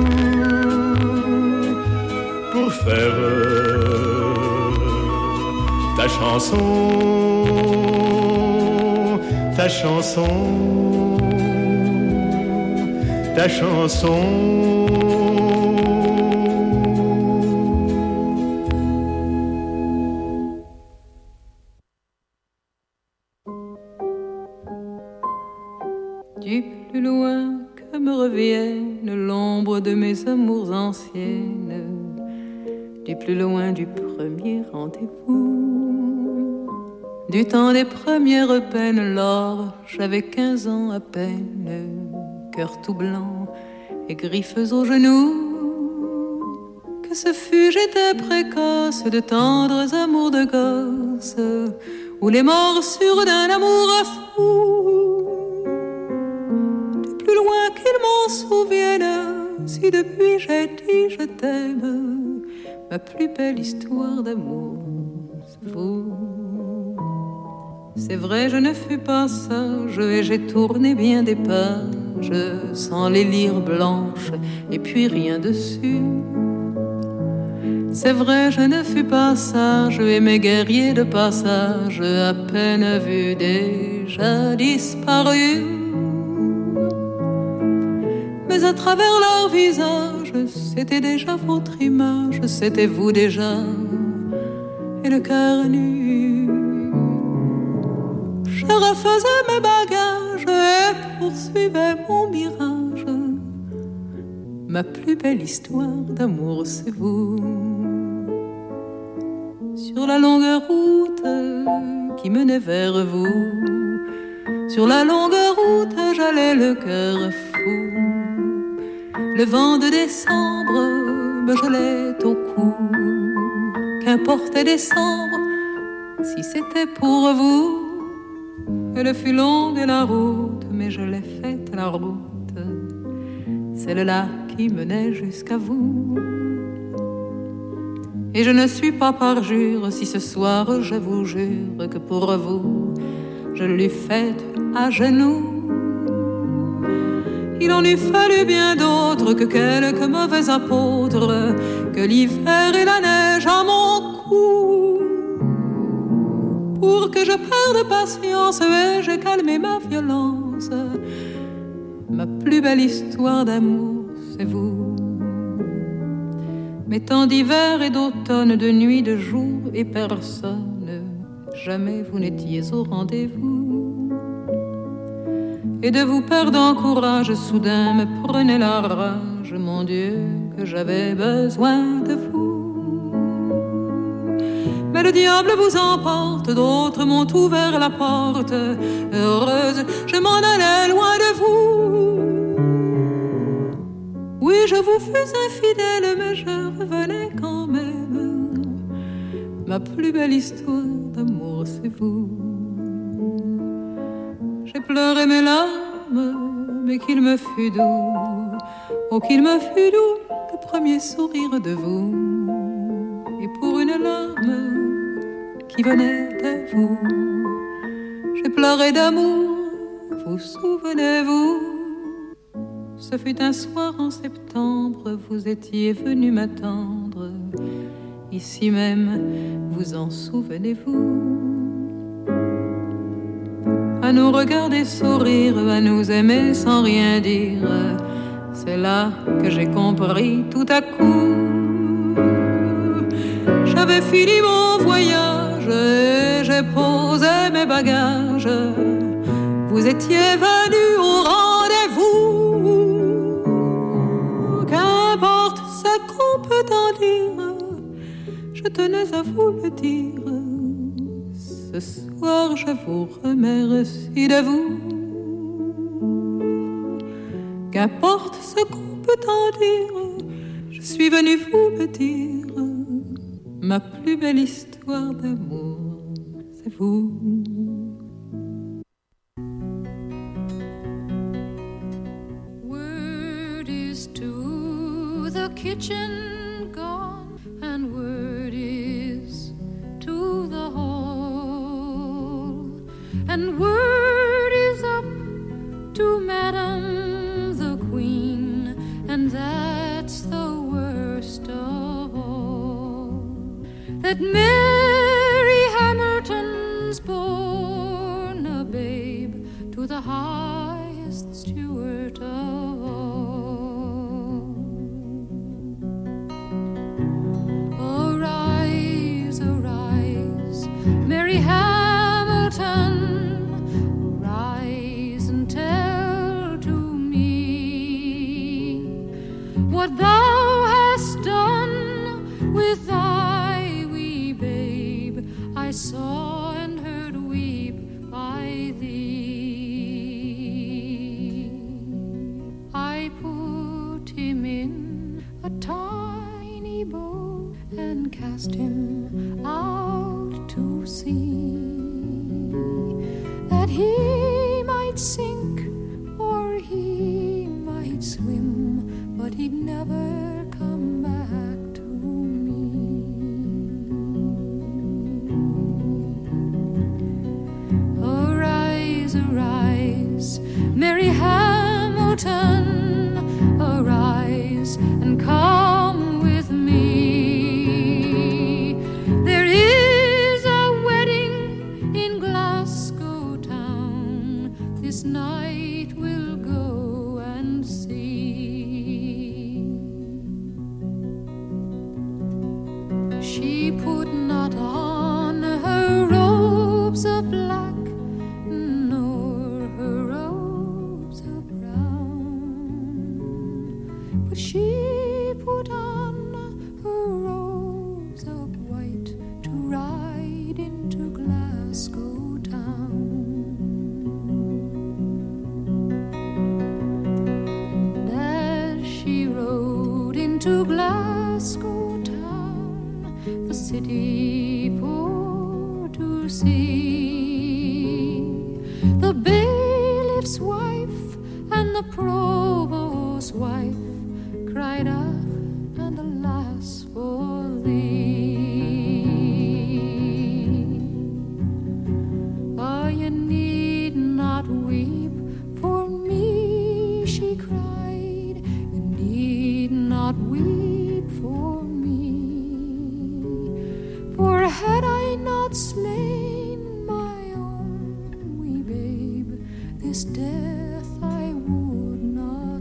Pour faire ta chanson. Ta chanson, ta chanson. Du plus loin que me revienne l'ombre de mes amours anciennes, du plus loin du premier rendez-vous. Du temps des premières peines, lors j'avais quinze ans à peine, cœur tout blanc et griffes aux genoux. Que ce fut, j'étais précoce, de tendres amours de gosse, ou les morsures d'un amour fou. Du plus loin qu'ils m'en souviennent, si depuis j'ai dit je t'aime, ma plus belle histoire d'amour, c'est vous. C'est vrai, je ne fus pas sage et j'ai tourné bien des pages sans les lire blanches et puis rien dessus. C'est vrai, je ne fus pas sage et mes guerriers de passage à peine vus déjà disparus. Mais à travers leur visage, c'était déjà votre image, c'était vous déjà, et le cœur nu. Je refaisais mes bagages et poursuivais mon mirage. Ma plus belle histoire d'amour, c'est vous. Sur la longue route qui menait vers vous, sur la longue route, j'allais le cœur fou. Le vent de décembre me gelait au cou. Qu'importe décembre, si c'était pour vous. Elle fut longue la route, mais je l'ai faite la route, celle-là qui menait jusqu'à vous. Et je ne suis pas parjure si ce soir je vous jure que pour vous je l'ai faite à genoux. Il en eût fallu bien d'autres que quelques mauvais apôtres, que l'hiver et la neige à mon cou, pour que je perde patience et j'ai calmé ma violence. Ma plus belle histoire d'amour, c'est vous. Mes temps d'hiver et d'automne, de nuit, de jour et personne, jamais vous n'étiez au rendez-vous. Et de vous perdre en courage, soudain me prenait la rage. Mon Dieu, que j'avais besoin de vous. Mais le diable vous emporte, d'autres m'ont ouvert la porte. Heureuse, je m'en allais loin de vous. Oui, je vous fus infidèle, mais je revenais quand même. Ma plus belle histoire d'amour, c'est vous. J'ai pleuré mes larmes, mais qu'il me fut doux. Oh, qu'il me fut doux, le premier sourire de vous. Et pour une larme qui venait de vous, j'ai pleuré d'amour, vous souvenez-vous? Ce fut un soir en septembre, vous étiez venu m'attendre. Ici même, vous en souvenez-vous? À nous regarder sourire, à nous aimer sans rien dire. C'est là que j'ai compris tout à coup. J'avais fini mon voyage et j'ai posé mes bagages. Vous étiez venu au rendez-vous. Qu'importe ce qu'on peut en dire, je tenais à vous le dire. Ce soir, je vous remercie de vous. Qu'importe ce qu'on peut en dire, je suis venue vous le dire. Ma plus belle histoire d'amour, c'est vous. Word is to the kitchen gone, and word is to the hall, and word is up to Madame the Queen, and that's the worst of all, that Mary Hamilton's born a babe to the highest steward of all. Arise, arise, Mary Hamilton, rise and tell to me what thou hast done with thy wee babe. I saw and heard weep by thee. I put him in a tiny boat and cast him out to sea, that he might sink or he might swim, but he'd she put not on her robes of black, nor her robes of brown, but she put on her robes of white to ride into Glasgow town. And as she rode into Glasgow town, the city for to see, the bailiff's wife and the provost's wife cried, ah, and alas for thee. Oh, you need not weep for me, she cried, you need not weep for me, for had I not slain my own wee babe, this death I would not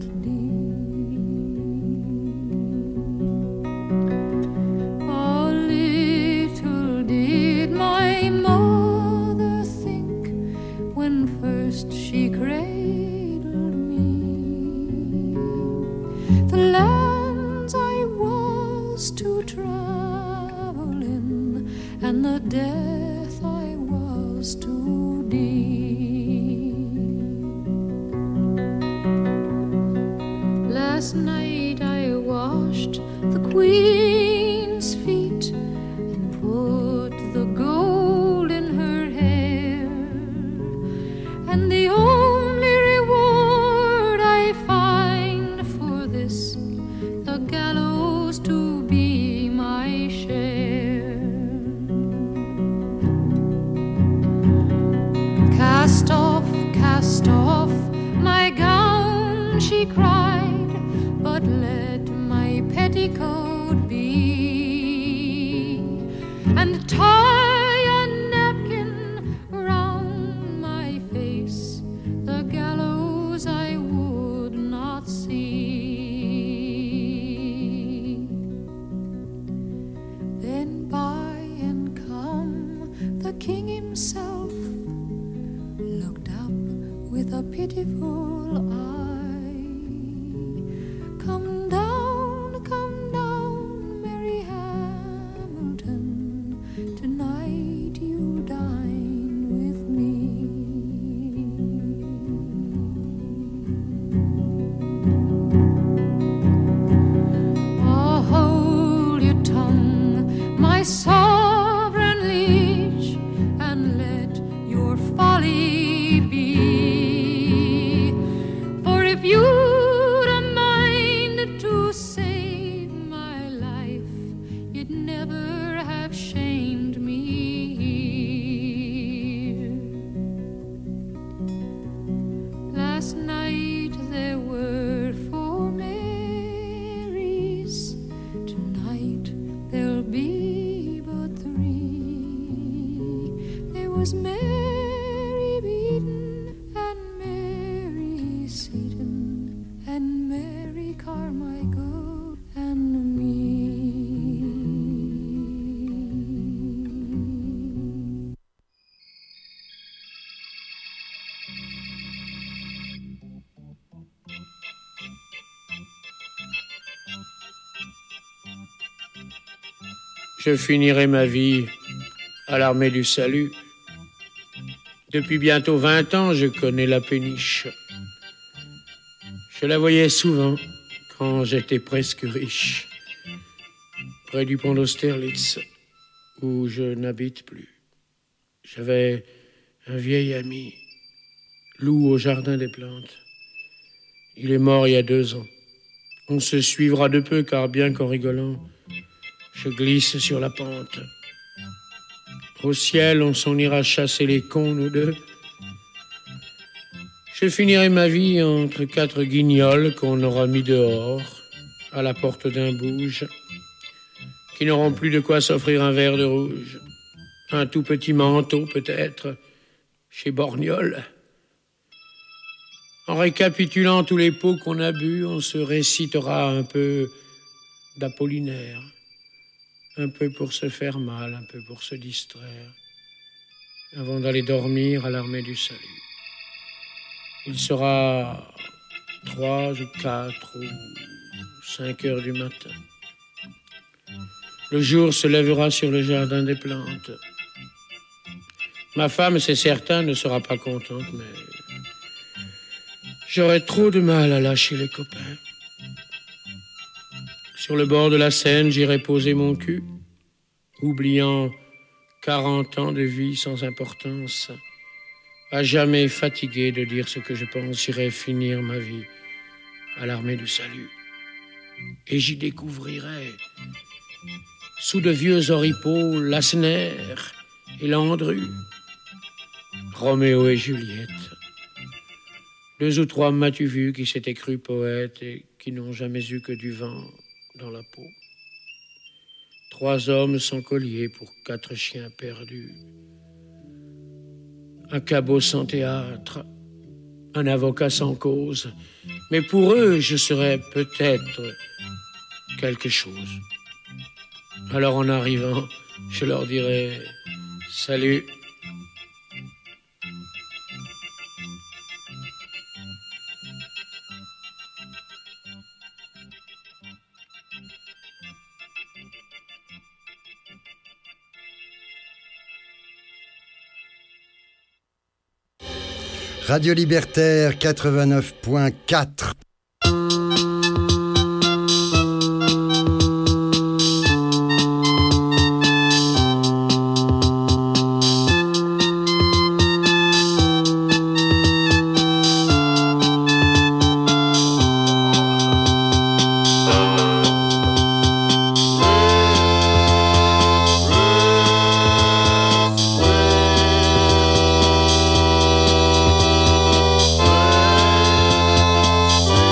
deem. Oh, little did my mother think when first she cradled me, the lands I was to travel in, and the death I was to deem. Last night I washed the Queen's feet and put the gold in her hair, and the only reward I find for this, the gallows to be my share. Cast off, cast off my gown, she cried, but let my petticoat be, and tie a napkin round my face, the gallows I would not see. Then by and come the king himself, looked up with a pitiful eye. Come down, come down, Mary Hamilton, tonight you'll dine with me. Oh, hold your tongue, my sovereign liege, and let your folly be. For if you'd a mind to save my life, you'd never have shamed me here. Last night there were four Marys, tonight there'll be but three. There was Mary Beaton and Mary Seaton and Mary Carmichael and me. Je finirai ma vie à l'armée du salut. Depuis bientôt vingt ans, je connais la péniche. Je la voyais souvent quand j'étais presque riche, près du pont d'Austerlitz, où je n'habite plus. J'avais un vieil ami, Loup au jardin des plantes. Il est mort il y a deux ans. On se suivra de peu, car bien qu'en rigolant, je glisse sur la pente. Au ciel, on s'en ira chasser les cons, nous deux. Je finirai ma vie entre quatre guignols qu'on aura mis dehors, à la porte d'un bouge, qui n'auront plus de quoi s'offrir un verre de rouge. Un tout petit manteau, peut-être, chez Borgnol. En récapitulant tous les pots qu'on a bu, on se récitera un peu d'Apollinaire, un peu pour se faire mal, un peu pour se distraire, avant d'aller dormir à l'armée du salut. Il sera trois ou quatre ou cinq heures du matin. Le jour se lèvera sur le jardin des plantes. Ma femme, c'est certain, ne sera pas contente, mais j'aurai trop de mal à lâcher les copains. Sur le bord de la Seine, j'irai poser mon cul, oubliant quarante ans de vie sans importance, à jamais fatigué de dire ce que je pense. J'irai finir ma vie à l'armée du salut. Et j'y découvrirai, sous de vieux oripeaux, Lacenaire et Landru, Roméo et Juliette. Deux ou trois m'as-tu vu qui s'étaient crus poètes et qui n'ont jamais eu que du vent dans la peau. Trois hommes sans collier pour quatre chiens perdus. Un cabot sans théâtre, un avocat sans cause. Mais pour eux, je serais peut-être quelque chose. Alors en arrivant, je leur dirais « Salut ». Radio Libertaire quatre-vingt-neuf point quatre. Sweet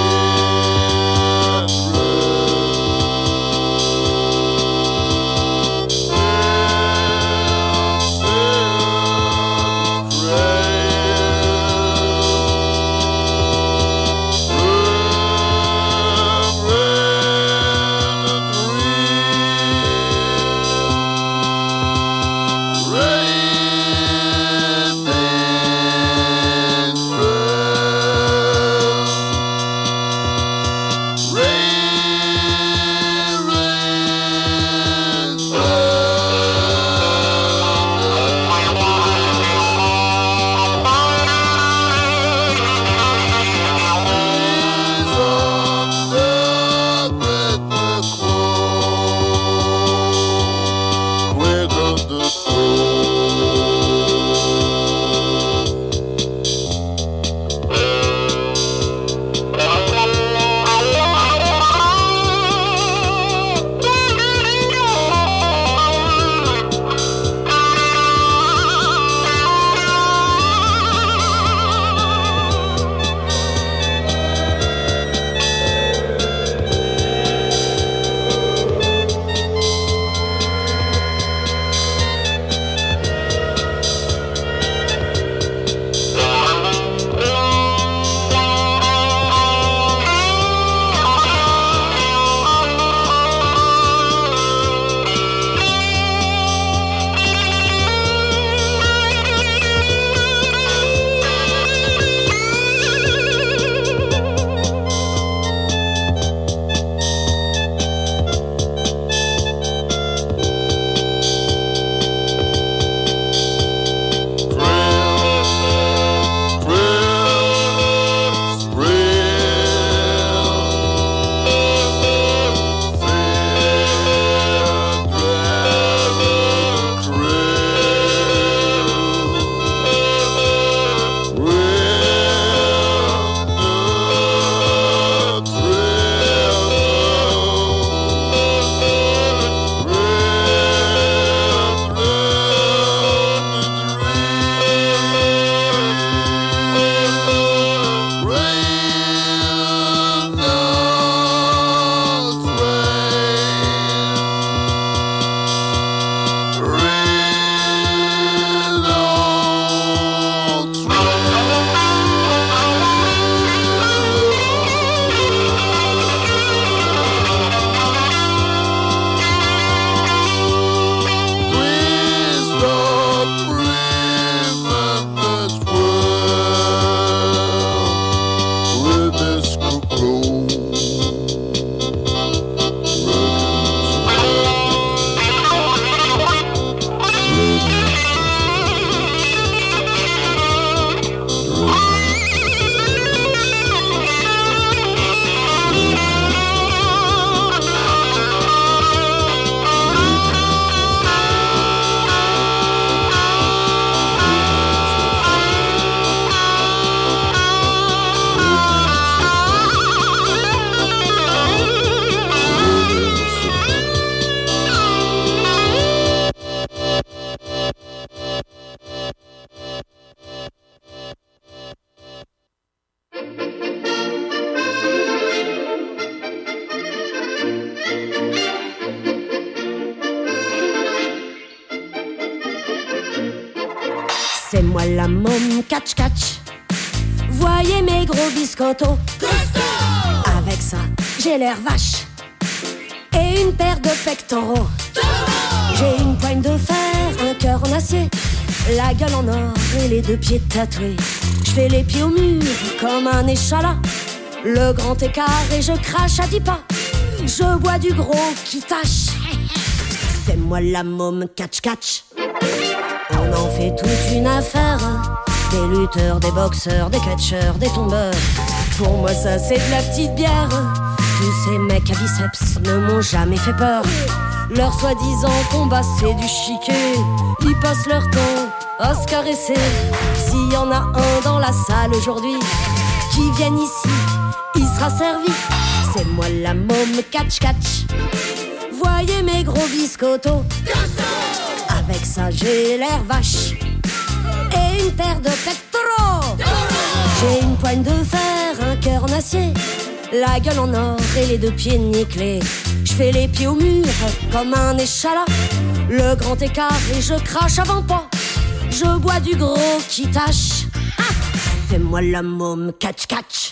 C'est moi la môme catch catch. Voyez mes gros biscottos. Avec ça, j'ai l'air vache. Et une paire de pectoraux. J'ai une poigne de fer, un cœur en acier, la gueule en or et les deux pieds tatoués. Je fais les pieds au mur comme un échalas, le grand écart et je crache à dix pas. Je bois du gros qui tâche. C'est moi la môme catch catch. On en fait toute une affaire. Des lutteurs, des boxeurs, des catcheurs, des tombeurs. Pour moi ça c'est de la petite bière. Tous ces mecs à biceps ne m'ont jamais fait peur. Leur soi-disant combat c'est du chiquet. Ils passent leur temps à se caresser. S'il y en a un dans la salle aujourd'hui qui vienne ici, il sera servi. C'est moi la môme catch catch. Voyez mes gros biscottos. Avec ça j'ai l'air vache. Et une paire de pectoraux. J'ai une poigne de fer, un cœur en acier, la gueule en or et les deux pieds nickelés. Je fais les pieds au mur comme un échalas, le grand écart et je crache avant pas. Je bois du gros qui tâche. Ah, c'est moi la môme catch catch.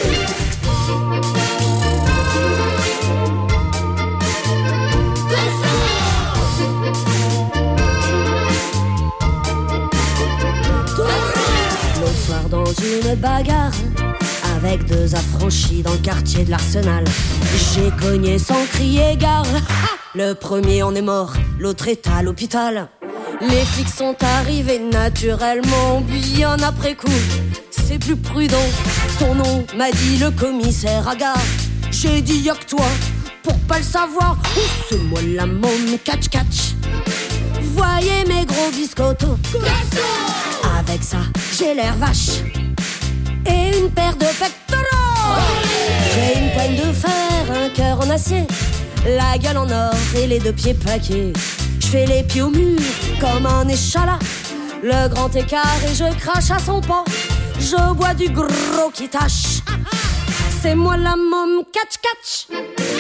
L'autre soir dans une bagarre avec deux affranchis dans le quartier de l'Arsenal, j'ai cogné sans crier gare. Le premier en est mort, l'autre est à l'hôpital. Les flics sont arrivés naturellement, bien après coup. C'est plus prudent, ton nom m'a dit le commissaire à gare. J'ai dit y'a que toi, pour pas le savoir. Oh, c'est moi la môme catch catch. Voyez mes gros biscottos. Avec ça, j'ai l'air vache. Et une paire de pectoraux. J'ai une poigne de fer, un cœur en acier, la gueule en or et les deux pieds paquets. Je fais les pieds au mur comme un échalas, le grand écart et je crache à son pas. Je bois du gros qui tâche. C'est moi la môme catch catch.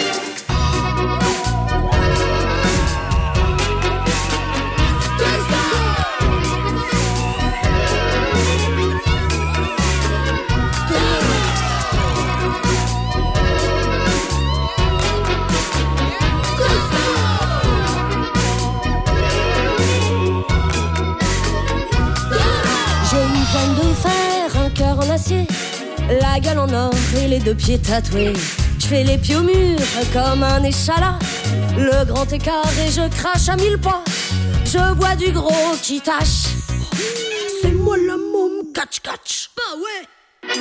De fer, un cœur en acier, la gueule en or et les deux pieds tatoués. Je fais les pieds au mur comme un échalas, le grand écart et je crache à mille pas. Je bois du gros qui tâche. C'est moi la môme catch catch. Bah ouais.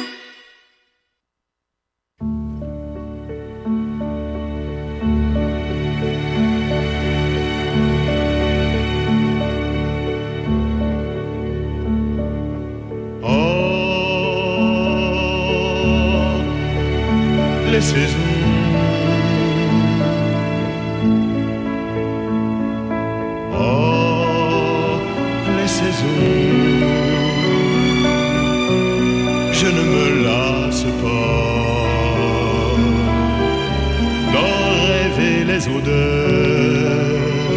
Les saisons, oh, les saisons, je ne me lasse pas d'en rêver les odeurs,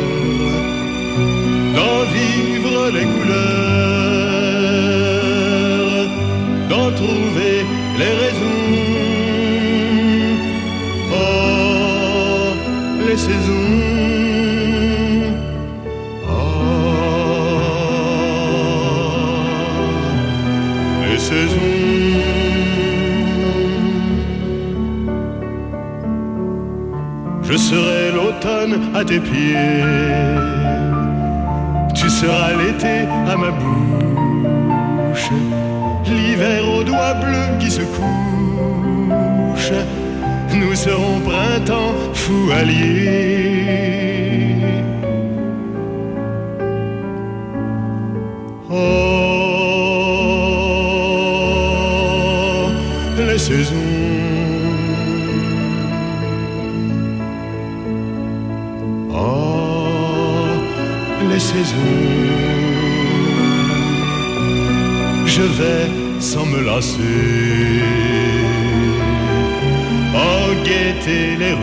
d'en vivre les couleurs, d'en trouver les raisons. Les saisons, oh, les saisons. Je serai l'automne à tes pieds, tu seras l'été à ma bouche, l'hiver aux doigts bleus qui se couche. Nous serons printemps fou alliés. Oh, les saisons, oh, les saisons. Je vais sans me lasser, oh, guetter les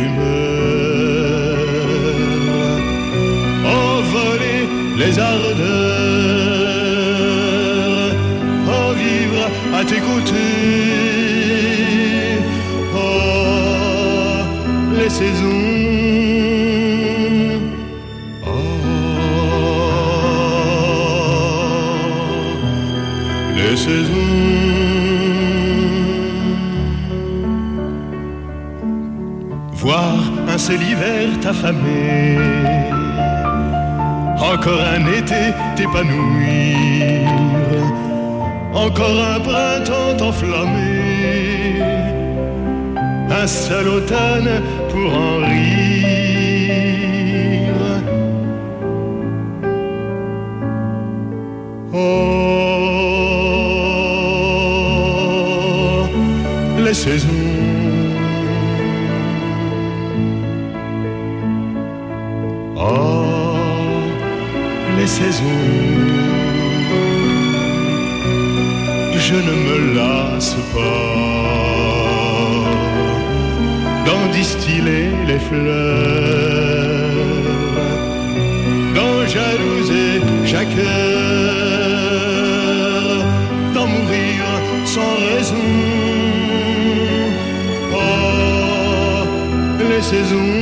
rumeurs, oh, voler les ardeurs à t'écouter. Oh, les saisons. Oh, les saisons. Voir un seul hiver t'affamer, encore un été t'épanouir, encore un printemps t'enflammer, un seul automne pour en rire. Oh, les saisons. Oh, les saisons. Je ne me lasse pas d'en distiller les fleurs, d'en jalouser chaque heure, d'en mourir sans raison. Oh, les saisons.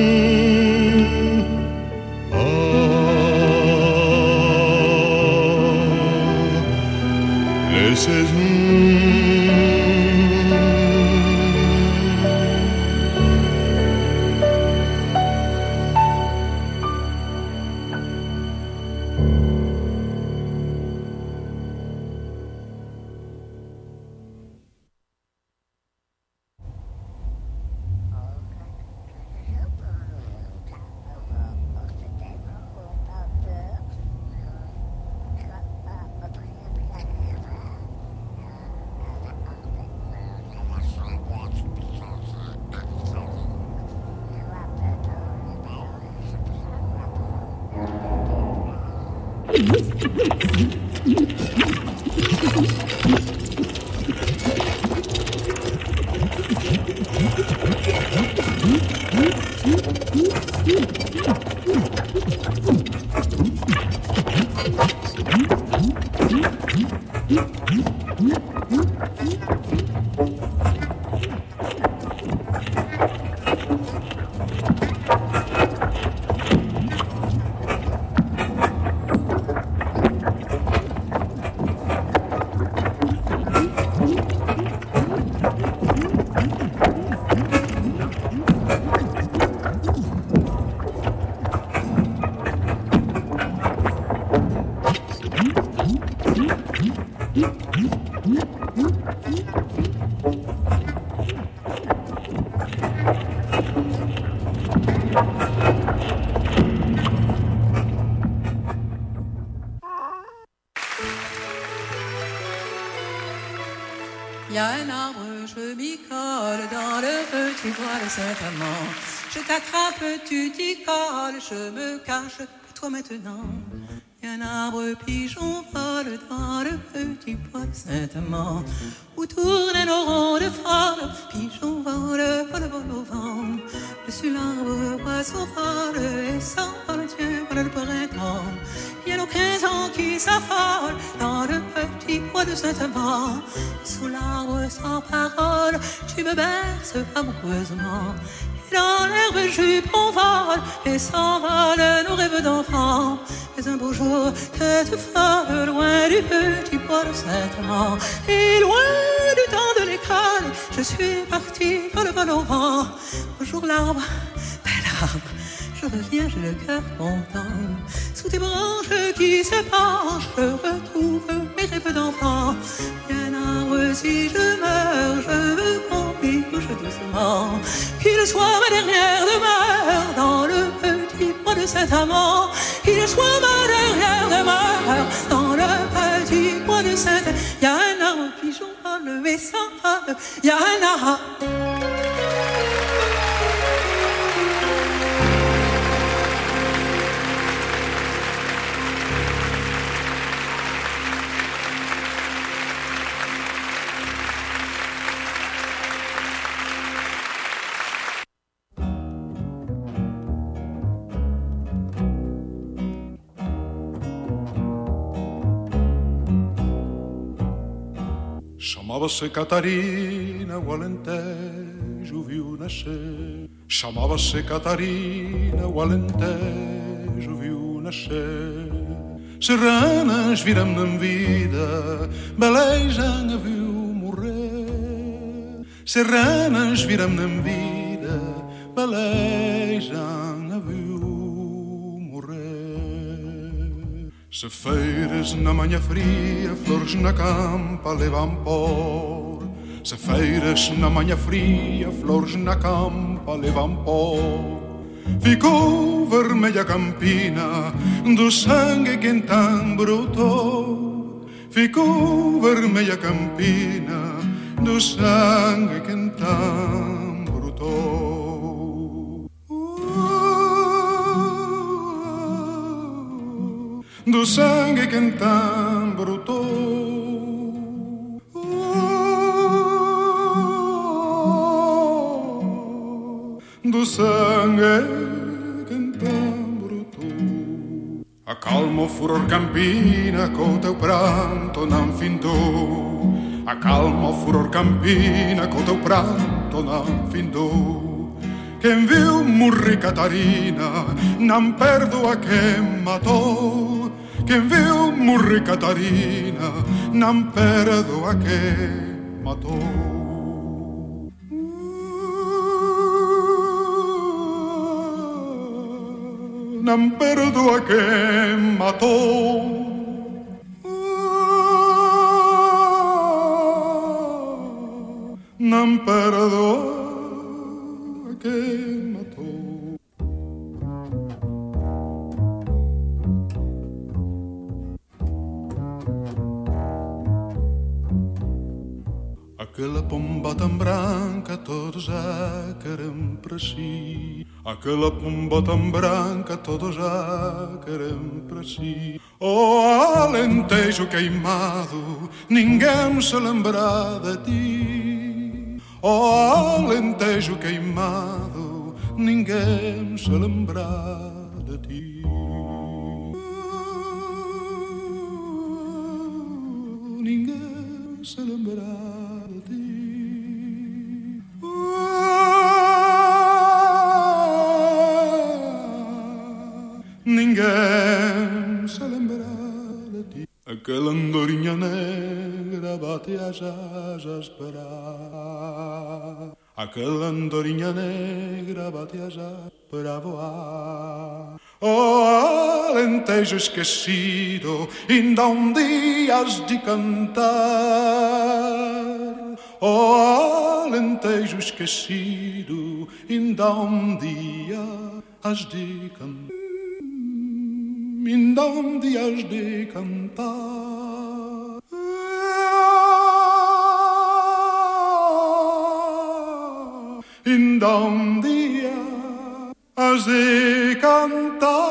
Je t'attrape, tu t'y colles, je me cache pour toi maintenant. Y a un arbre pigeon vole dans le petit bois de Saint-Amand, où tournent nos ronds de frôle, pigeon vole, vole, vole au vent. Dessus l'arbre, oiseau vole, et s'envole, Dieu, voilà le printemps. Y a nos quinze ans qui s'affolent dans le petit bois de Saint-Amand. Sous l'arbre sans parole, tu me berces amoureusement. Dans l'herbe jupe on vole et s'envole nos rêves d'enfants. Mais un beau jour, tête folle, loin du petit bois de Saint-Amand et loin du temps de l'école, je suis partie vol, vol au vent. Bonjour l'arbre, bel arbre, je reviens, j'ai le cœur content. Sous tes branches qui se penchent, je retrouve mes rêves d'enfant. Bien arbre, si je meurs, je veux qu'on m'y couche doucement. Qu'il soit ma dernière demeure dans le petit bois de Saint-Amand. Qu'il soit ma dernière demeure dans le petit bois de Saint-Amand. Y'a un arbre pigeon vole et s'envole. Y'a un arbre. Chamava-se Catarina, o Alentejo viu nascer. Chamava-se Catarina, o Alentejo viu nascer. Serranas viram-na em vida, Belém a viu morrer. Serranas viram-na em vida, Belém a viu morrer. Se feiras na manhã fria, flores na campa levam pó. Se feiras na manhã fria, flores na campa levam pó. Ficou vermelha a campina do sangue que então brotou. Ficou vermelha a campina do sangue que então brotou. Do sangue que então brotou. Do sangue que então brotou. Acalma o furor campina, com teu pranto não findou. Acalma o furor campina, com teu pranto não findou. Quem viu morrer Catarina, não perdoa quem matou. Quem viu morrer Catarina, não perdoa quem matou. Não perdoa quem matou. Não perdoa quem matou. Aquela pomba tão branca todos já querem para si. Aquela pomba tão branca todos já querem para si. Oh, Alentejo queimado, ninguém se lembra de ti. Oh, Alentejo queimado, ninguém se lembra de ti. Ninguém se lembra de ti. Ninguém se lembra de ti. Aquela andorinha negra bate as asas para. Aquela andorinha negra bate as asas para voar. Oh, Alentejo esquecido, ainda um dia has de cantar. Oh, Alentejo esquecido, ainda um dia has de cantar. Ainda um dia has de cantar. Ainda um dia has de cantar.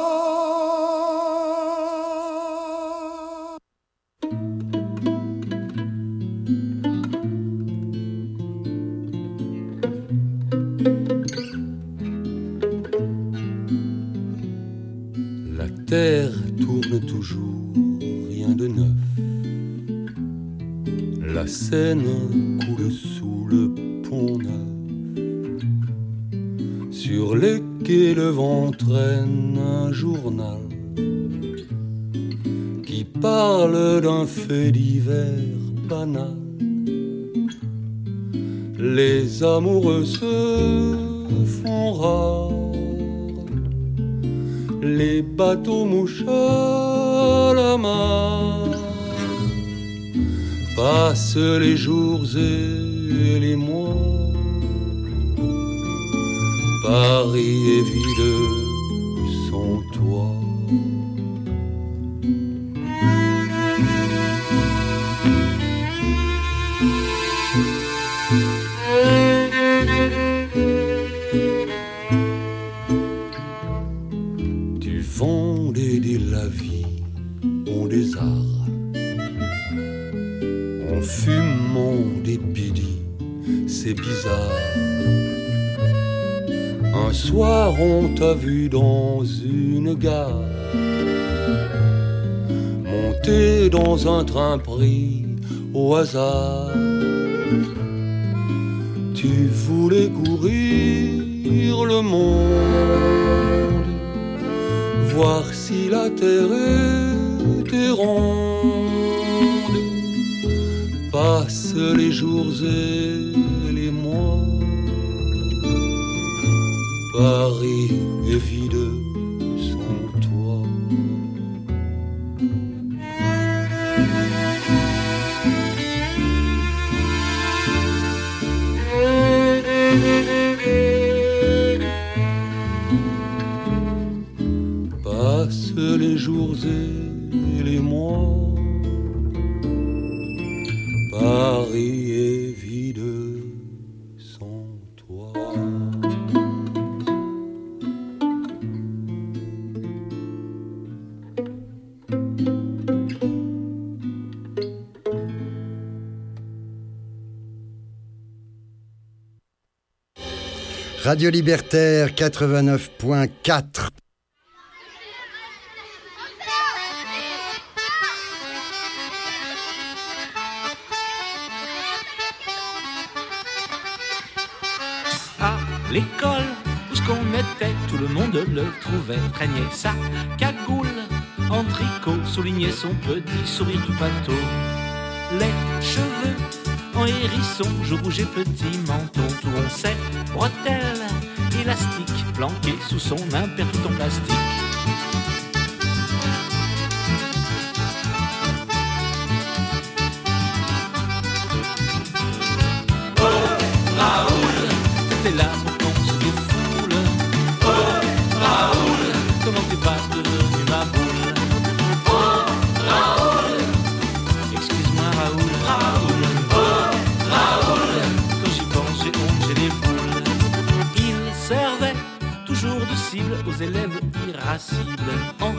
La terre tourne toujours, rien de neuf. La Seine coule sous le pont neuf. Sur les quais le vent traîne un journal qui parle d'un fait divers banal. Les amoureux se font rares, les bateaux mouchent à la mar. Passent les jours et les mois, Paris est vide sans toi. Tu vendais des lavis, on des arts, en fumant des bidis, c'est bizarre. Un soir on t'a vu dans une gare, monté dans un train pris au hasard. Tu voulais courir le monde, voir si la terre était ronde. Passent les jours et les mois, Paris est vide sans toi. Passent les jours et les mois, Paris est vide sans toi. Radio Libertaire quatre-vingt-neuf point quatre. À l'école où ce qu'on était, tout le monde le trouvait, craignait sa cagoule en tricot, soulignait son petit sourire tout pâteau. Les cheveux en hérisson, joues rouges et petit menton, tout rond ses bretelles élastiques, planquées sous son impair tout en plastique. Raoul, t'es là pour qu'on se défoule. Oh, Raoul, comment t'es pas devenu ma boule. Oh, Raoul, excuse-moi Raoul, Raoul. Oh, Raoul, quand j'y pense j'ai honte, j'ai des boules. Il servait toujours de cible aux élèves irascibles. En